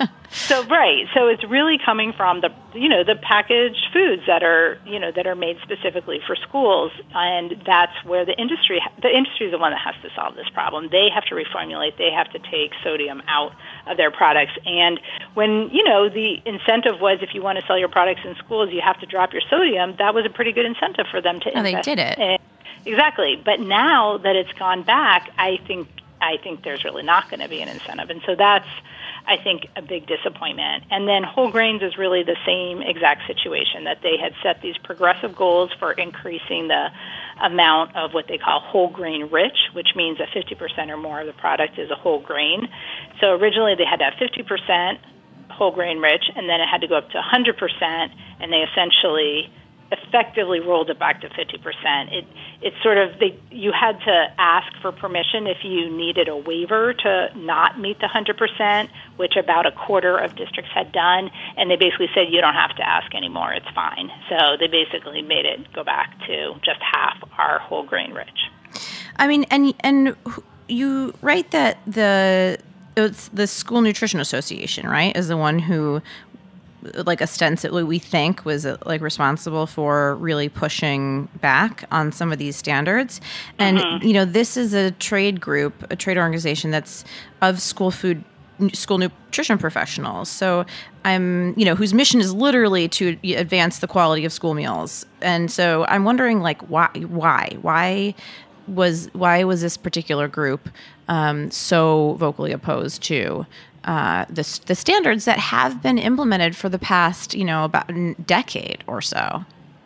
So right, so it's really coming from the you know the packaged foods that are you know that are made specifically for schools, and that's where the industry the industry is the one that has to solve this problem. They have to reformulate. They have to take sodium out of their products. And when you know the incentive was, if you want to sell your products in schools, you have to drop your sodium. That was a pretty good incentive for them to oh, invest. They did it in. Exactly. But now that it's gone back, I think I think there's really not going to be an incentive, and so that's. I think, a big disappointment. And then whole grains is really the same exact situation, that they had set these progressive goals for increasing the amount of what they call whole grain rich, which means that fifty percent or more of the product is a whole grain. So originally they had to have fifty percent whole grain rich, and then it had to go up to one hundred percent, and they essentially effectively rolled it back to fifty percent. It it's sort of they you had to ask for permission if you needed a waiver to not meet the one hundred percent, which about a quarter of districts had done, and they basically said you don't have to ask anymore, it's fine. So they basically made it go back to just half our whole grain rich. I mean, and and you write that the it's the School Nutrition Association, right, is the one who, like, ostensibly we think was like responsible for really pushing back on some of these standards. And, mm-hmm. you know, this is a trade group, a trade organization that's of school food, school nutrition professionals. So I'm, you know, whose mission is literally to advance the quality of school meals. And so I'm wondering, like, why, why, why was, why was this particular group um, so vocally opposed to Uh, the the standards that have been implemented for the past, you know, about a decade or so?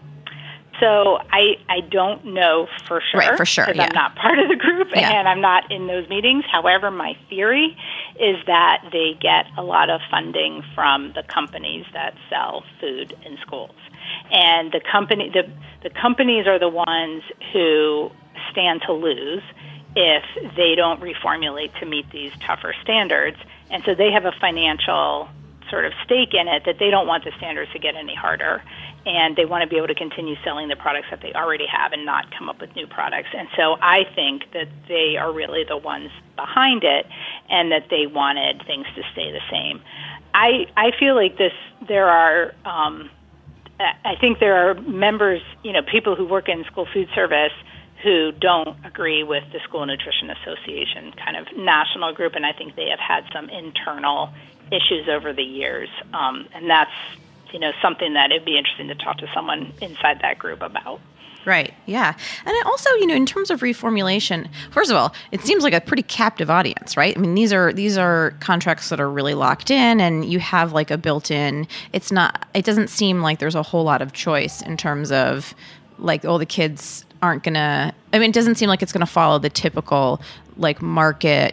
So I I don't know for sure. Right, for sure, because yeah. I'm not part of the group, Yeah. and I'm not in those meetings. However, my theory is that they get a lot of funding from the companies that sell food in schools. And the company the the companies are the ones who stand to lose if they don't reformulate to meet these tougher standards. And so they have a financial sort of stake in it that they don't want the standards to get any harder. And they want to be able to continue selling the products that they already have and not come up with new products. And so I think that they are really the ones behind it and that they wanted things to stay the same. I, I feel like this, there are, um, I think there are members, you know, people who work in school food service who don't agree with the School Nutrition Association kind of national group, and I think they have had some internal issues over the years. Um, and that's, you know, something that it'd be interesting to talk to someone inside that group about. Right, yeah. And it also, you know, in terms of reformulation, first of all, it seems like a pretty captive audience, right? I mean, these are these are contracts that are really locked in, and you have like a built-in, it's not, it doesn't seem like there's a whole lot of choice in terms of like, oh, the kids aren't going to, I mean, it doesn't seem like it's going to follow the typical like market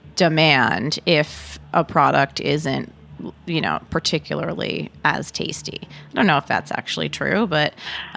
demand if a product isn't, you know, particularly as tasty. I don't know if that's actually true, but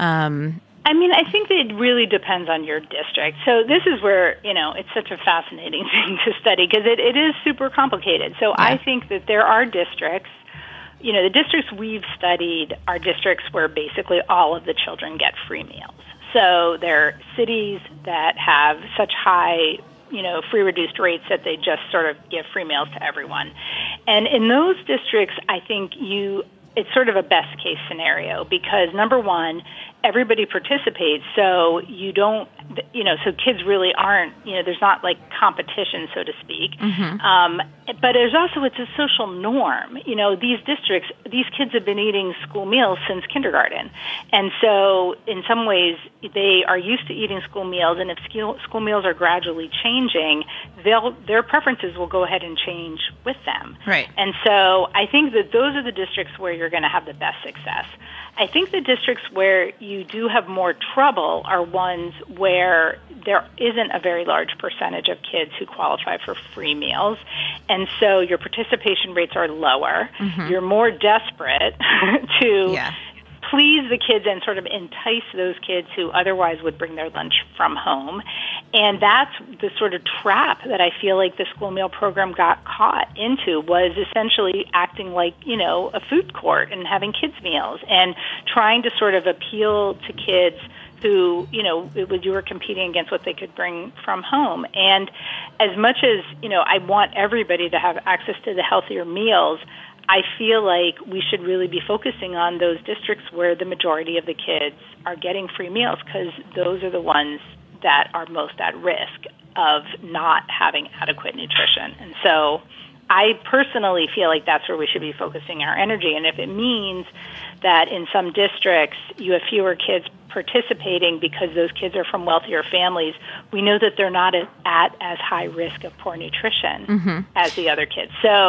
um, I mean, I think that it really depends on your district. So this is where, you know, it's such a fascinating thing to study because it, it is super complicated. So yeah. I think that there are districts, you know, the districts we've studied are districts where basically all of the children get free meals. So they're cities that have such high, you know, free reduced rates that they just sort of give free meals to everyone. And in those districts, I think you, it's sort of a best case scenario because number one, everybody participates, so you don't, you know, so kids really aren't, you know, there's not like competition, so to speak. Mm-hmm. Um, but there's also, it's a social norm. You know, these districts, these kids have been eating school meals since kindergarten. And so in some ways, they are used to eating school meals, and if school, school meals are gradually changing, they'll, their preferences will go ahead and change with them. Right. And so I think that those are the districts where you're going to have the best success. I think the districts where you do have more trouble are ones where there isn't a very large percentage of kids who qualify for free meals, and so your participation rates are lower. Mm-hmm. You're more desperate to yeah. please the kids and sort of entice those kids who otherwise would bring their lunch from home. And that's the sort of trap that I feel like the school meal program got caught into, was essentially acting like, you know, a food court and having kids' meals and trying to sort of appeal to kids who, you know, it was, you were competing against what they could bring from home. And as much as, you know, I want everybody to have access to the healthier meals, I feel like we should really be focusing on those districts where the majority of the kids are getting free meals, because those are the ones that are most at risk of not having adequate nutrition. And so I personally feel like that's where we should be focusing our energy. And if it means that in some districts you have fewer kids participating because those kids are from wealthier families, we know that they're not at as high risk of poor nutrition mm-hmm. as the other kids. So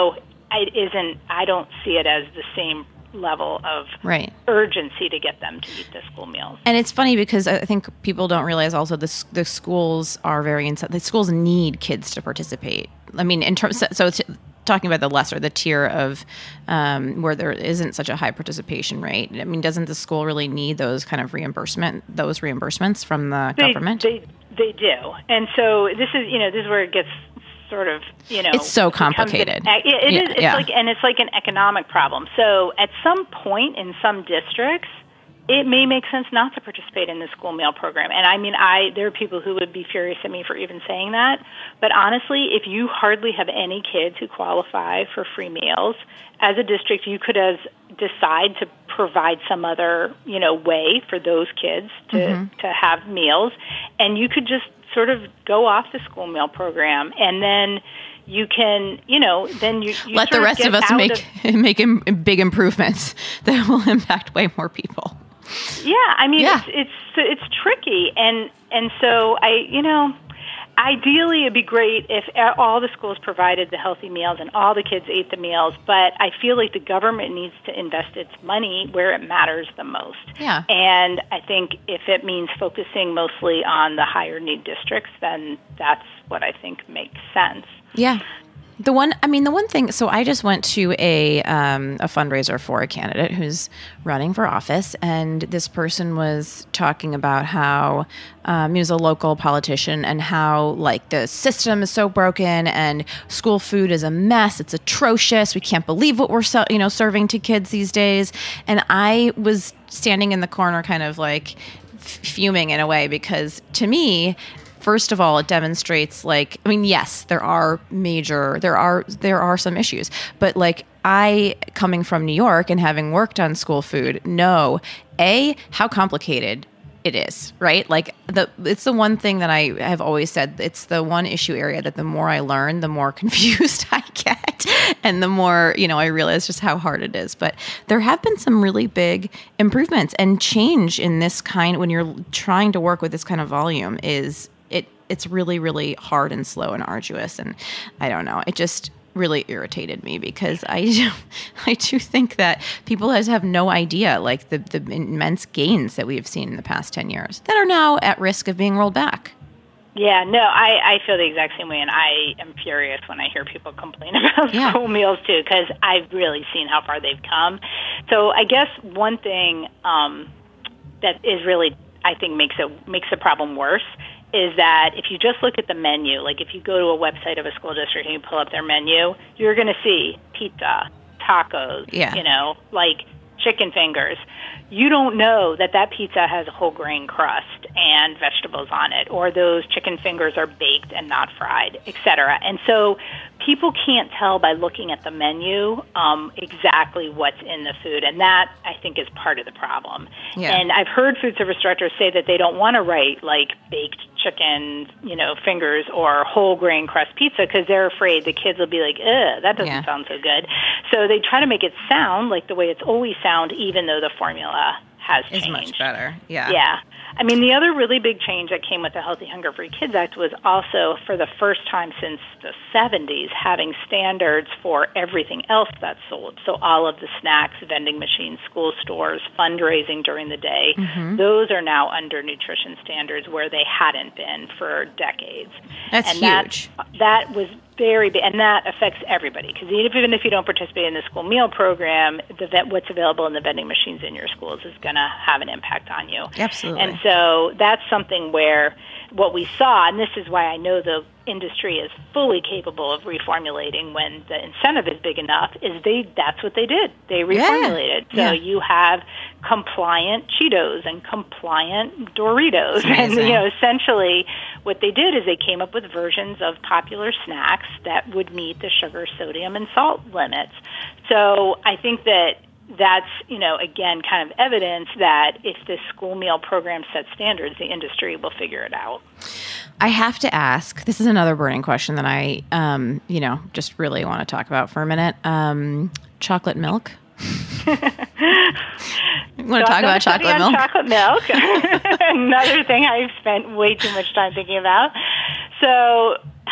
it isn't, I don't see it as the same level of right. urgency to get them to eat the school meals. And it's funny because I think people don't realize also the the schools are very the schools need kids to participate. I mean, in terms so it's talking about the lesser, the tier of um, where there isn't such a high participation rate. I mean, doesn't the school really need those kind of reimbursement those reimbursements from the they, government? They they do, and so this is you know this is where it gets sort of, you know, it's so complicated. An, it, it yeah, is. It's yeah. like, and it's like an economic problem. So at some point in some districts, it may make sense not to participate in the school meal program. And I mean, I there are people who would be furious at me for even saying that. But honestly, if you hardly have any kids who qualify for free meals, as a district, you could as decide to provide some other, you know, way for those kids to Mm-hmm. to have meals, and you could just sort of go off the school meal program, and then you can, you know, then you, you let the rest of us make of, make im- big improvements that will impact way more people. Yeah, I mean, yeah. it's it's it's tricky, and and so I, you know, ideally it'd be great if all the schools provided the healthy meals and all the kids ate the meals, but I feel like the government needs to invest its money where it matters the most. Yeah. And I think if it means focusing mostly on the higher need districts, then that's what I think makes sense. Yeah. The one, I mean, the one thing, so I just went to a um, a fundraiser for a candidate who's running for office, and this person was talking about how um, he was a local politician and how, like, the system is so broken and school food is a mess. It's atrocious. We can't believe what we're, you know, serving to kids these days. And I was standing in the corner kind of, like, fuming in a way because, to me, first of all, it demonstrates, like, I mean, yes, there are major, there are, there are some issues, but like I, coming from New York and having worked on school food, know, A, how complicated it is, right? Like the, it's the one thing that I have always said, it's the one issue area that the more I learn, the more confused I get. And the more, you know, I realize just how hard it is. But there have been some really big improvements and change in this kind, when you're trying to work with this kind of volume is, It it's really, really hard and slow and arduous. And I don't know, it just really irritated me because I, I do think that people have no idea, like the, the immense gains that we've seen in the past ten years that are now at risk of being rolled back. Yeah, no, I, I feel the exact same way, and I am furious when I hear people complain about yeah. school meals, too, because I've really seen how far they've come. So I guess one thing um, that is really, I think, makes it makes the problem worse is that if you just look at the menu, like if you go to a website of a school district and you pull up their menu, you're going to see pizza, tacos, yeah. you know, like chicken fingers. You don't know that that pizza has a whole grain crust and vegetables on it, or those chicken fingers are baked and not fried, et cetera. And so people can't tell by looking at the menu um, exactly what's in the food, and that, I think, is part of the problem. Yeah. And I've heard food service directors say that they don't want to write, like, baked chicken, you know, fingers or whole grain crust pizza because they're afraid the kids will be like, ugh, that doesn't yeah. sound so good. So they try to make it sound like the way it's always sound, even though the formula has changed. Is much better, yeah. Yeah. I mean, the other really big change that came with the Healthy Hunger Free Kids Act was also, for the first time since the seventies, having standards for everything else that's sold. So all of the snacks, vending machines, school stores, fundraising during the day, mm-hmm. those are now under nutrition standards where they hadn't been for decades. That's and huge. That, that was very big, and that affects everybody, because even if you don't participate in the school meal program, the vet, what's available in the vending machines in your schools is going to have an impact on you. Absolutely. And so that's something where what we saw, and this is why I know the industry is fully capable of reformulating when the incentive is big enough, is they that's what they did. They reformulated. Yeah. So yeah. you have compliant Cheetos and compliant Doritos. And, you know, essentially what they did is they came up with versions of popular snacks that would meet the sugar, sodium, and salt limits. So I think that that's, you know, again, kind of evidence that if the school meal program sets standards, the industry will figure it out. I have to ask, this is another burning question that I, um, you know, just really want to talk about for a minute. Um, chocolate milk? You want to talk about chocolate milk? Chocolate milk. Another thing I've spent way too much time thinking about. So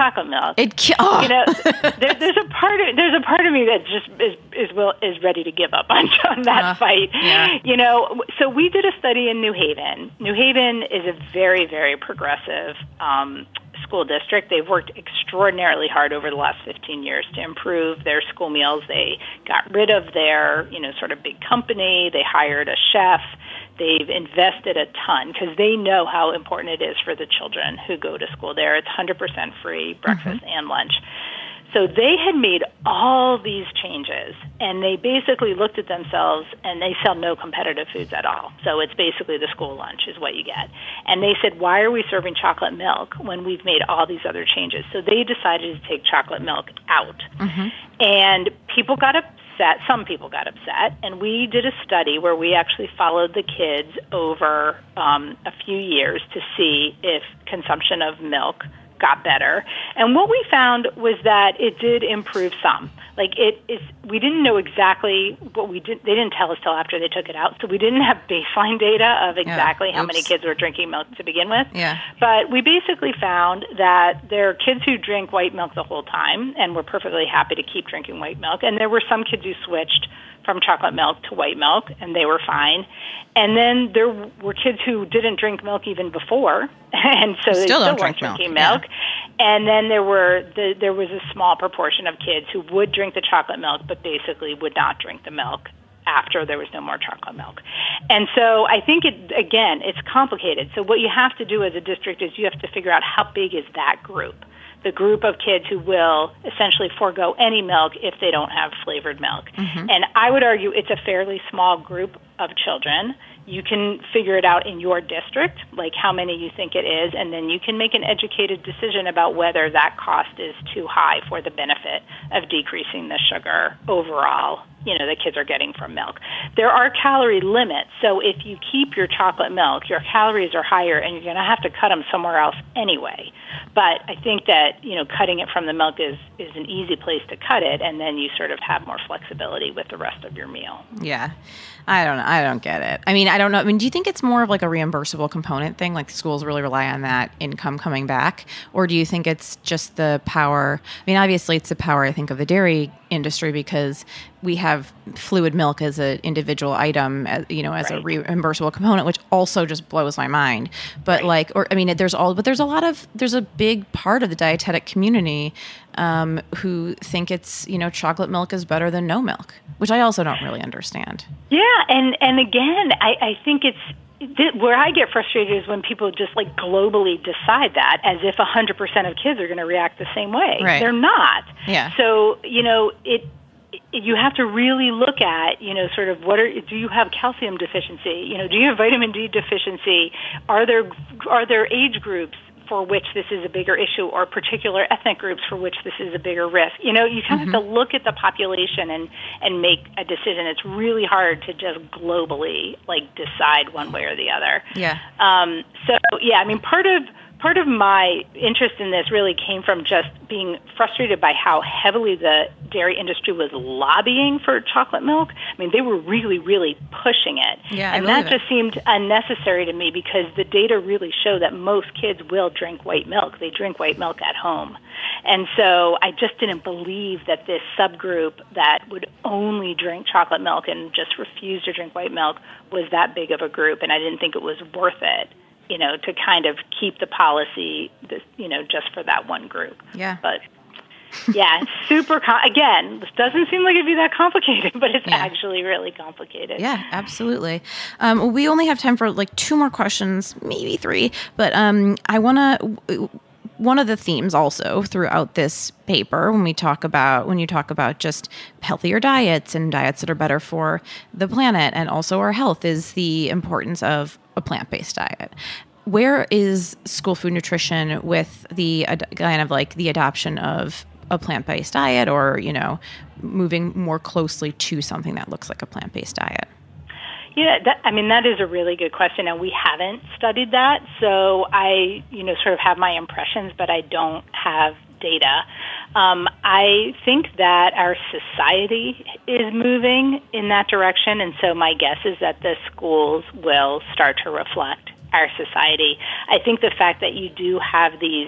chocolate milk. It ki- oh. You know, there, there's a part of there's a part of me that just is is will is ready to give up on, on that uh, fight. Yeah. You know, so we did a study in New Haven. New Haven is a very very progressive um, school district. They've worked extraordinarily hard over the last fifteen years to improve their school meals. They got rid of their, you know, sort of big company. They hired a chef. They've invested a ton because they know how important it is for the children who go to school there. It's one hundred percent free breakfast mm-hmm. and lunch. So they had made all these changes, and they basically looked at themselves, and they sell no competitive foods at all. So it's basically the school lunch is what you get. And they said, why are we serving chocolate milk when we've made all these other changes? So they decided to take chocolate milk out. Mm-hmm. And people got upset. Some people got upset. And we did a study where we actually followed the kids over um, a few years to see if consumption of milk got better. And what we found was that it did improve some. Like it is, we didn't know exactly what we did. They didn't tell us till after they took it out, so we didn't have baseline data of exactly yeah. how many kids were drinking milk to begin with. Yeah. But we basically found that there are kids who drink white milk the whole time, and were perfectly happy to keep drinking white milk. And there were some kids who switched from chocolate milk to white milk, and they were fine. And then there were kids who didn't drink milk even before, and so they still, still weren't drink drinking milk. milk. Yeah. And then there were the, there was a small proportion of kids who would drink the chocolate milk, but basically would not drink the milk after there was no more chocolate milk. And so I think, it again, it's complicated. So what you have to do as a district is you have to figure out how big is that group. The group of kids who will essentially forego any milk if they don't have flavored milk. Mm-hmm. And I would argue it's a fairly small group of children. You can figure it out in your district, like how many you think it is, and then you can make an educated decision about whether that cost is too high for the benefit of decreasing the sugar overall, you know, the kids are getting from milk. There are calorie limits, so if you keep your chocolate milk, your calories are higher, and you're going to have to cut them somewhere else anyway. But I think that, you know, cutting it from the milk is, is an easy place to cut it, and then you sort of have more flexibility with the rest of your meal. Yeah. I don't know. I don't get it. I mean, I don't know. I mean, do you think it's more of like a reimbursable component thing? Like schools really rely on that income coming back? Or do you think it's just the power? I mean, obviously it's the power, I think, of the dairy industry because we have fluid milk as an individual item, as, you know, as right. a reimbursable component, which also just blows my mind. But right. like, or I mean, there's all, but there's a lot of, there's a big part of the dietetic community um, who think it's, you know, chocolate milk is better than no milk, which I also don't really understand. Yeah, and and again, I, I think it's th- where I get frustrated is when people just like globally decide that as if one hundred percent of kids are going to react the same way. Right. They're not. Yeah. So, you know, it, it you have to really look at, you know, sort of what are, do you have calcium deficiency? You know, do you have vitamin D deficiency? Are there are there age groups for which this is a bigger issue, or particular ethnic groups for which this is a bigger risk? You know, you kind of mm-hmm. have to look at the population and, and make a decision. It's really hard to just globally, like, decide one way or the other. Yeah. Um, so, yeah, I mean, part of part of my interest in this really came from just being frustrated by how heavily the dairy industry was lobbying for chocolate milk. I mean, they were really, really pushing it. Yeah, and that just seemed unnecessary to me because the data really show that most kids will drink white milk. They drink white milk at home. And so I just didn't believe that this subgroup that would only drink chocolate milk and just refuse to drink white milk was that big of a group, and I didn't think it was worth it, you know, to kind of keep the policy, you know, just for that one group. Yeah. But, yeah, it's super, com- again, this doesn't seem like it'd be that complicated, but it's yeah. actually really complicated. Yeah, absolutely. Um, we only have time for like two more questions, maybe three, but um, I want to... One of the themes also throughout this paper, when we talk about, when you talk about just healthier diets and diets that are better for the planet and also our health, is the importance of a plant-based diet. Where is school food nutrition with the uh, kind of like the adoption of a plant-based diet, or, you know, moving more closely to something that looks like a plant-based diet? Yeah, that, I mean, that is a really good question, and we haven't studied that. So I, you know, sort of have my impressions, but I don't have data. Um, I think that our society is moving in that direction, and so my guess is that the schools will start to reflect our society. I think the fact that you do have these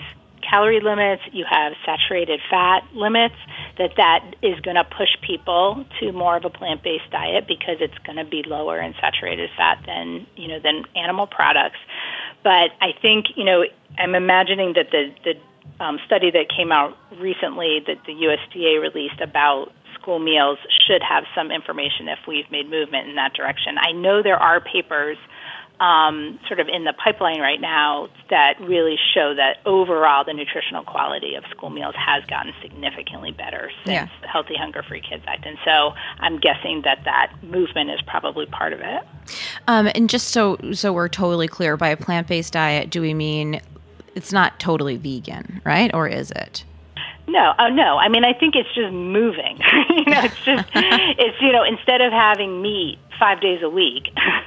calorie limits, you have saturated fat limits, that that is going to push people to more of a plant-based diet because it's going to be lower in saturated fat than, you know, than animal products. But I think, you know, I'm imagining that the, the um, study that came out recently that the U S D A released about school meals should have some information if we've made movement in that direction. I know there are papers um, sort of in the pipeline right now that really show that overall the nutritional quality of school meals has gotten significantly better since Yeah. the Healthy Hunger Free Kids Act. And so I'm guessing that that movement is probably part of it. Um, and just so so we're totally clear, by a plant-based diet, do we mean it's not totally vegan, right? Or is it? No, oh no. I mean, I think it's just moving. you know, it's just, it's, you know, instead of having meat five days a week,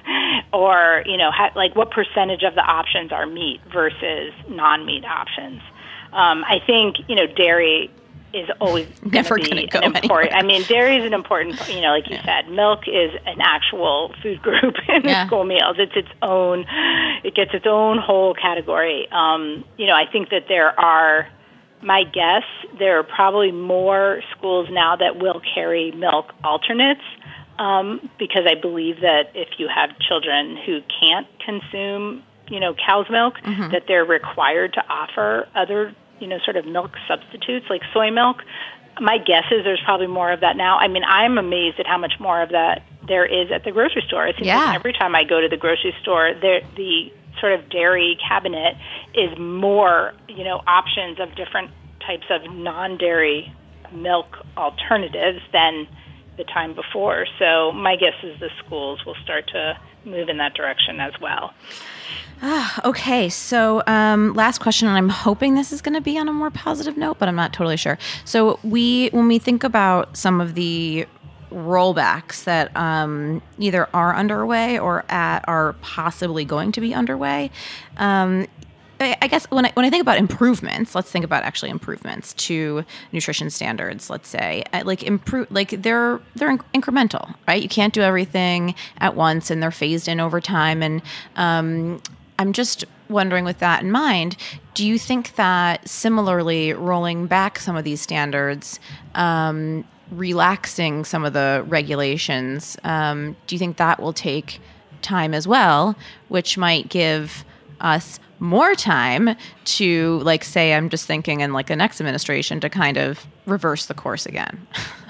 or, you know, ha- like what percentage of the options are meat versus non-meat options. Um, I think, you know, dairy is always Never going to be gonna an go important. anywhere. I mean, dairy is an important, you know, like you Yeah. said, milk is an actual food group in the Yeah. school meals. It's its own, it gets its own whole category. Um, you know, I think that there are, my guess, there are probably more schools now that will carry milk alternates, um, because I believe that if you have children who can't consume, you know, cow's milk, Mhm. that they're required to offer other, you know, sort of milk substitutes like soy milk. My guess is there's probably more of that now. I mean, I'm amazed at how much more of that there is at the grocery store. It seems Yeah. like every time I go to the grocery store, there the sort of dairy cabinet is more, you know, options of different types of non-dairy milk alternatives than the time before. So my guess is the schools will start to move in that direction as well. Ah, okay, so um, last question, and I'm hoping this is going to be on a more positive note, but I'm not totally sure. So we, when we think about some of the rollbacks that um, either are underway or at, are possibly going to be underway, um, I I guess when I, when I think about improvements, let's think about actually improvements to nutrition standards. Let's say uh, like improve, like they're they're inc- incremental, right? You can't do everything at once, and they're phased in over time. And um, I'm just wondering, with that in mind, do you think that similarly rolling back some of these standards, um, relaxing some of the regulations, um, do you think that will take time as well, which might give us more time to, like, say, I'm just thinking in like the next administration to kind of reverse the course again?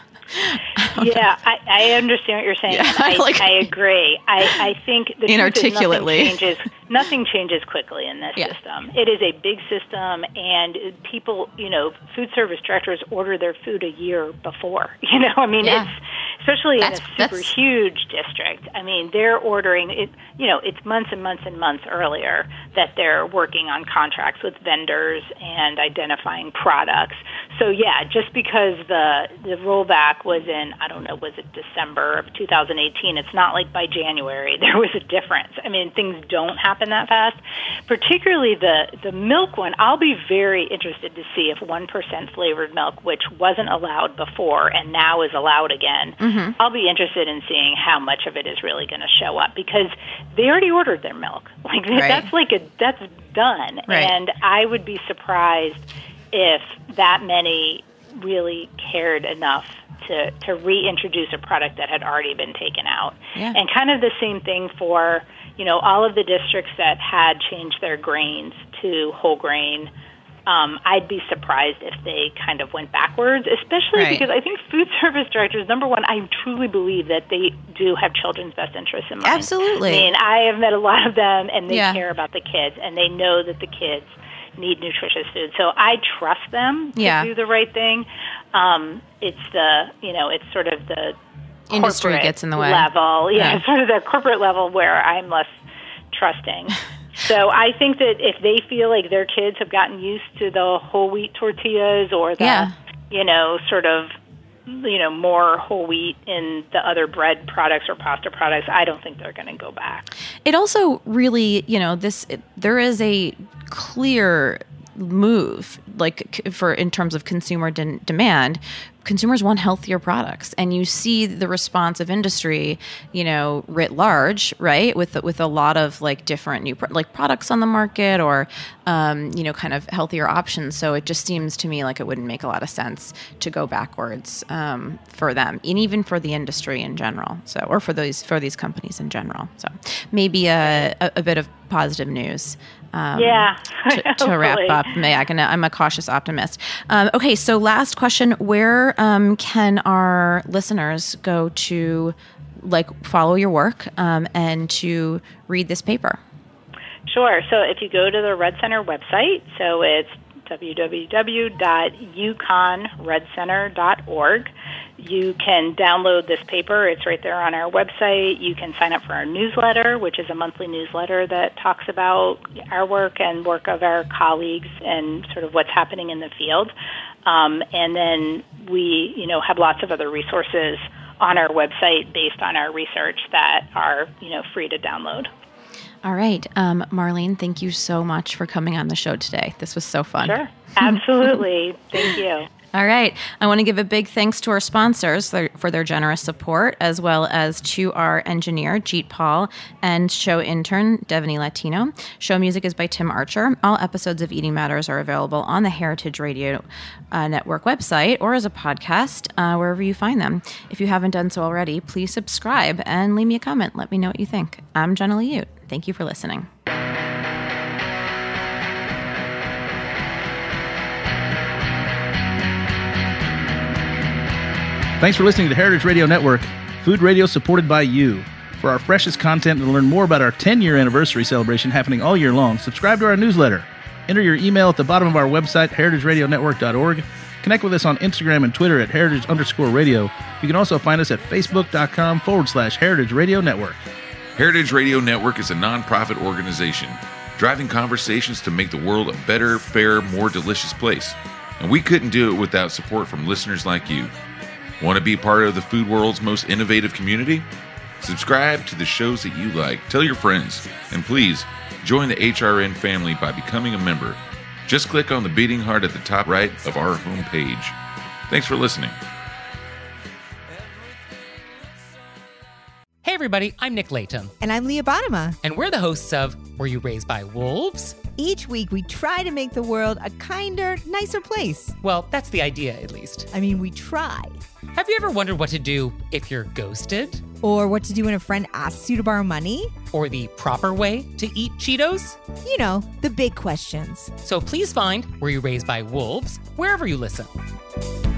Yeah, I, I understand what you're saying. Yeah, and I, like- I agree. I, I think the truth is Inarticulately. nothing changes. Nothing changes quickly in this Yeah. system. It is a big system, and people, you know, food service directors order their food a year before. You know, I mean, Yeah. it's especially That's- in a super that's- huge district. I mean, they're ordering it. You know, it's months and months and months earlier that they're working on contracts with vendors and identifying products. So yeah, just because the the rollback was in, I don't know, was it December of two thousand eighteen? It's not like by January there was a difference. I mean, things don't happen that fast. Particularly the the milk one. I'll be very interested to see if one percent flavored milk, which wasn't allowed before and now is allowed again. Mhm. I'll be interested in seeing how much of it is really going to show up, because they already ordered their milk. Like Right. that's like a that's done, Right. and I would be surprised if that many really cared enough to, to reintroduce a product that had already been taken out. Yeah. And kind of the same thing for, you know, all of the districts that had changed their grains to whole grain. Um, I'd be surprised if they kind of went backwards, especially Right. because I think food service directors, number one, I truly believe that they do have children's best interests in mind. Absolutely. I mean, I have met a lot of them, and they Yeah. care about the kids, and they know that the kids need nutritious food. So I trust them to Yeah. do the right thing. Um, it's the, you know, it's sort of the Industry corporate gets in the way. level. Yeah, Yeah. sort of the corporate level where I'm less trusting. So I think that if they feel like their kids have gotten used to the whole wheat tortillas or the, Yeah. you know, sort of, you know, more whole wheat in the other bread products or pasta products, I don't think they're going to go back. It also really, you know, this it, there is a clear move, like c- for in terms of consumer de- demand, consumers want healthier products, and you see the response of industry, you know, writ large, right? With with a lot of like different new pro- like products on the market, or um, you know, kind of healthier options. So it just seems to me like it wouldn't make a lot of sense to go backwards um, for them, and even for the industry in general. So, or for those for these companies in general. So maybe a, a, a bit of positive news. Um, yeah. to, to wrap up, May I can, I'm a cautious optimist. Um, okay, so last question: where um, can our listeners go to, like, follow your work um, and to read this paper? Sure. So if you go to the Red Center website, so it's w w w dot yukon red center dot org. You can download this paper. It's right there on our website. You can sign up for our newsletter, which is a monthly newsletter that talks about our work and work of our colleagues and sort of what's happening in the field. Um, and then we, you know, have lots of other resources on our website based on our research that are, you know, free to download. All right. Um, Marlene, thank you so much for coming on the show today. This was so fun. Sure. Absolutely. Thank you. All right. I want to give a big thanks to our sponsors for their generous support, as well as to our engineer, Jeet Paul, and show intern, Devaney Latino. Show music is by Tim Archer. All episodes of Eating Matters are available on the Heritage Radio uh, Network website or as a podcast, uh, wherever you find them. If you haven't done so already, please subscribe and leave me a comment. Let me know what you think. I'm Jenna Lee Ute. Thank you for listening. Thanks for listening to Heritage Radio Network, food radio supported by you. For our freshest content and to learn more about our ten-year anniversary celebration happening all year long, subscribe to our newsletter. Enter your email at the bottom of our website, heritage radio network dot org. Connect with us on Instagram and Twitter at heritage underscore radio. You can also find us at facebook.com forward slash heritage radio network. Heritage Radio Network is a nonprofit organization driving conversations to make the world a better, fairer, more delicious place. And we couldn't do it without support from listeners like you. Want to be part of the food world's most innovative community? Subscribe to the shows that you like, tell your friends, and please join the H R N family by becoming a member. Just click on the beating heart at the top right of our homepage. Thanks for listening. Hey everybody, I'm Nick Layton. And I'm Leah Bottima. And we're the hosts of Were You Raised by Wolves? Each week we try to make the world a kinder, nicer place. Well, that's the idea, at least. I mean, we try. Have you ever wondered what to do if you're ghosted? Or what to do when a friend asks you to borrow money? Or the proper way to eat Cheetos? You know, the big questions. So please find Were You Raised by Wolves wherever you listen.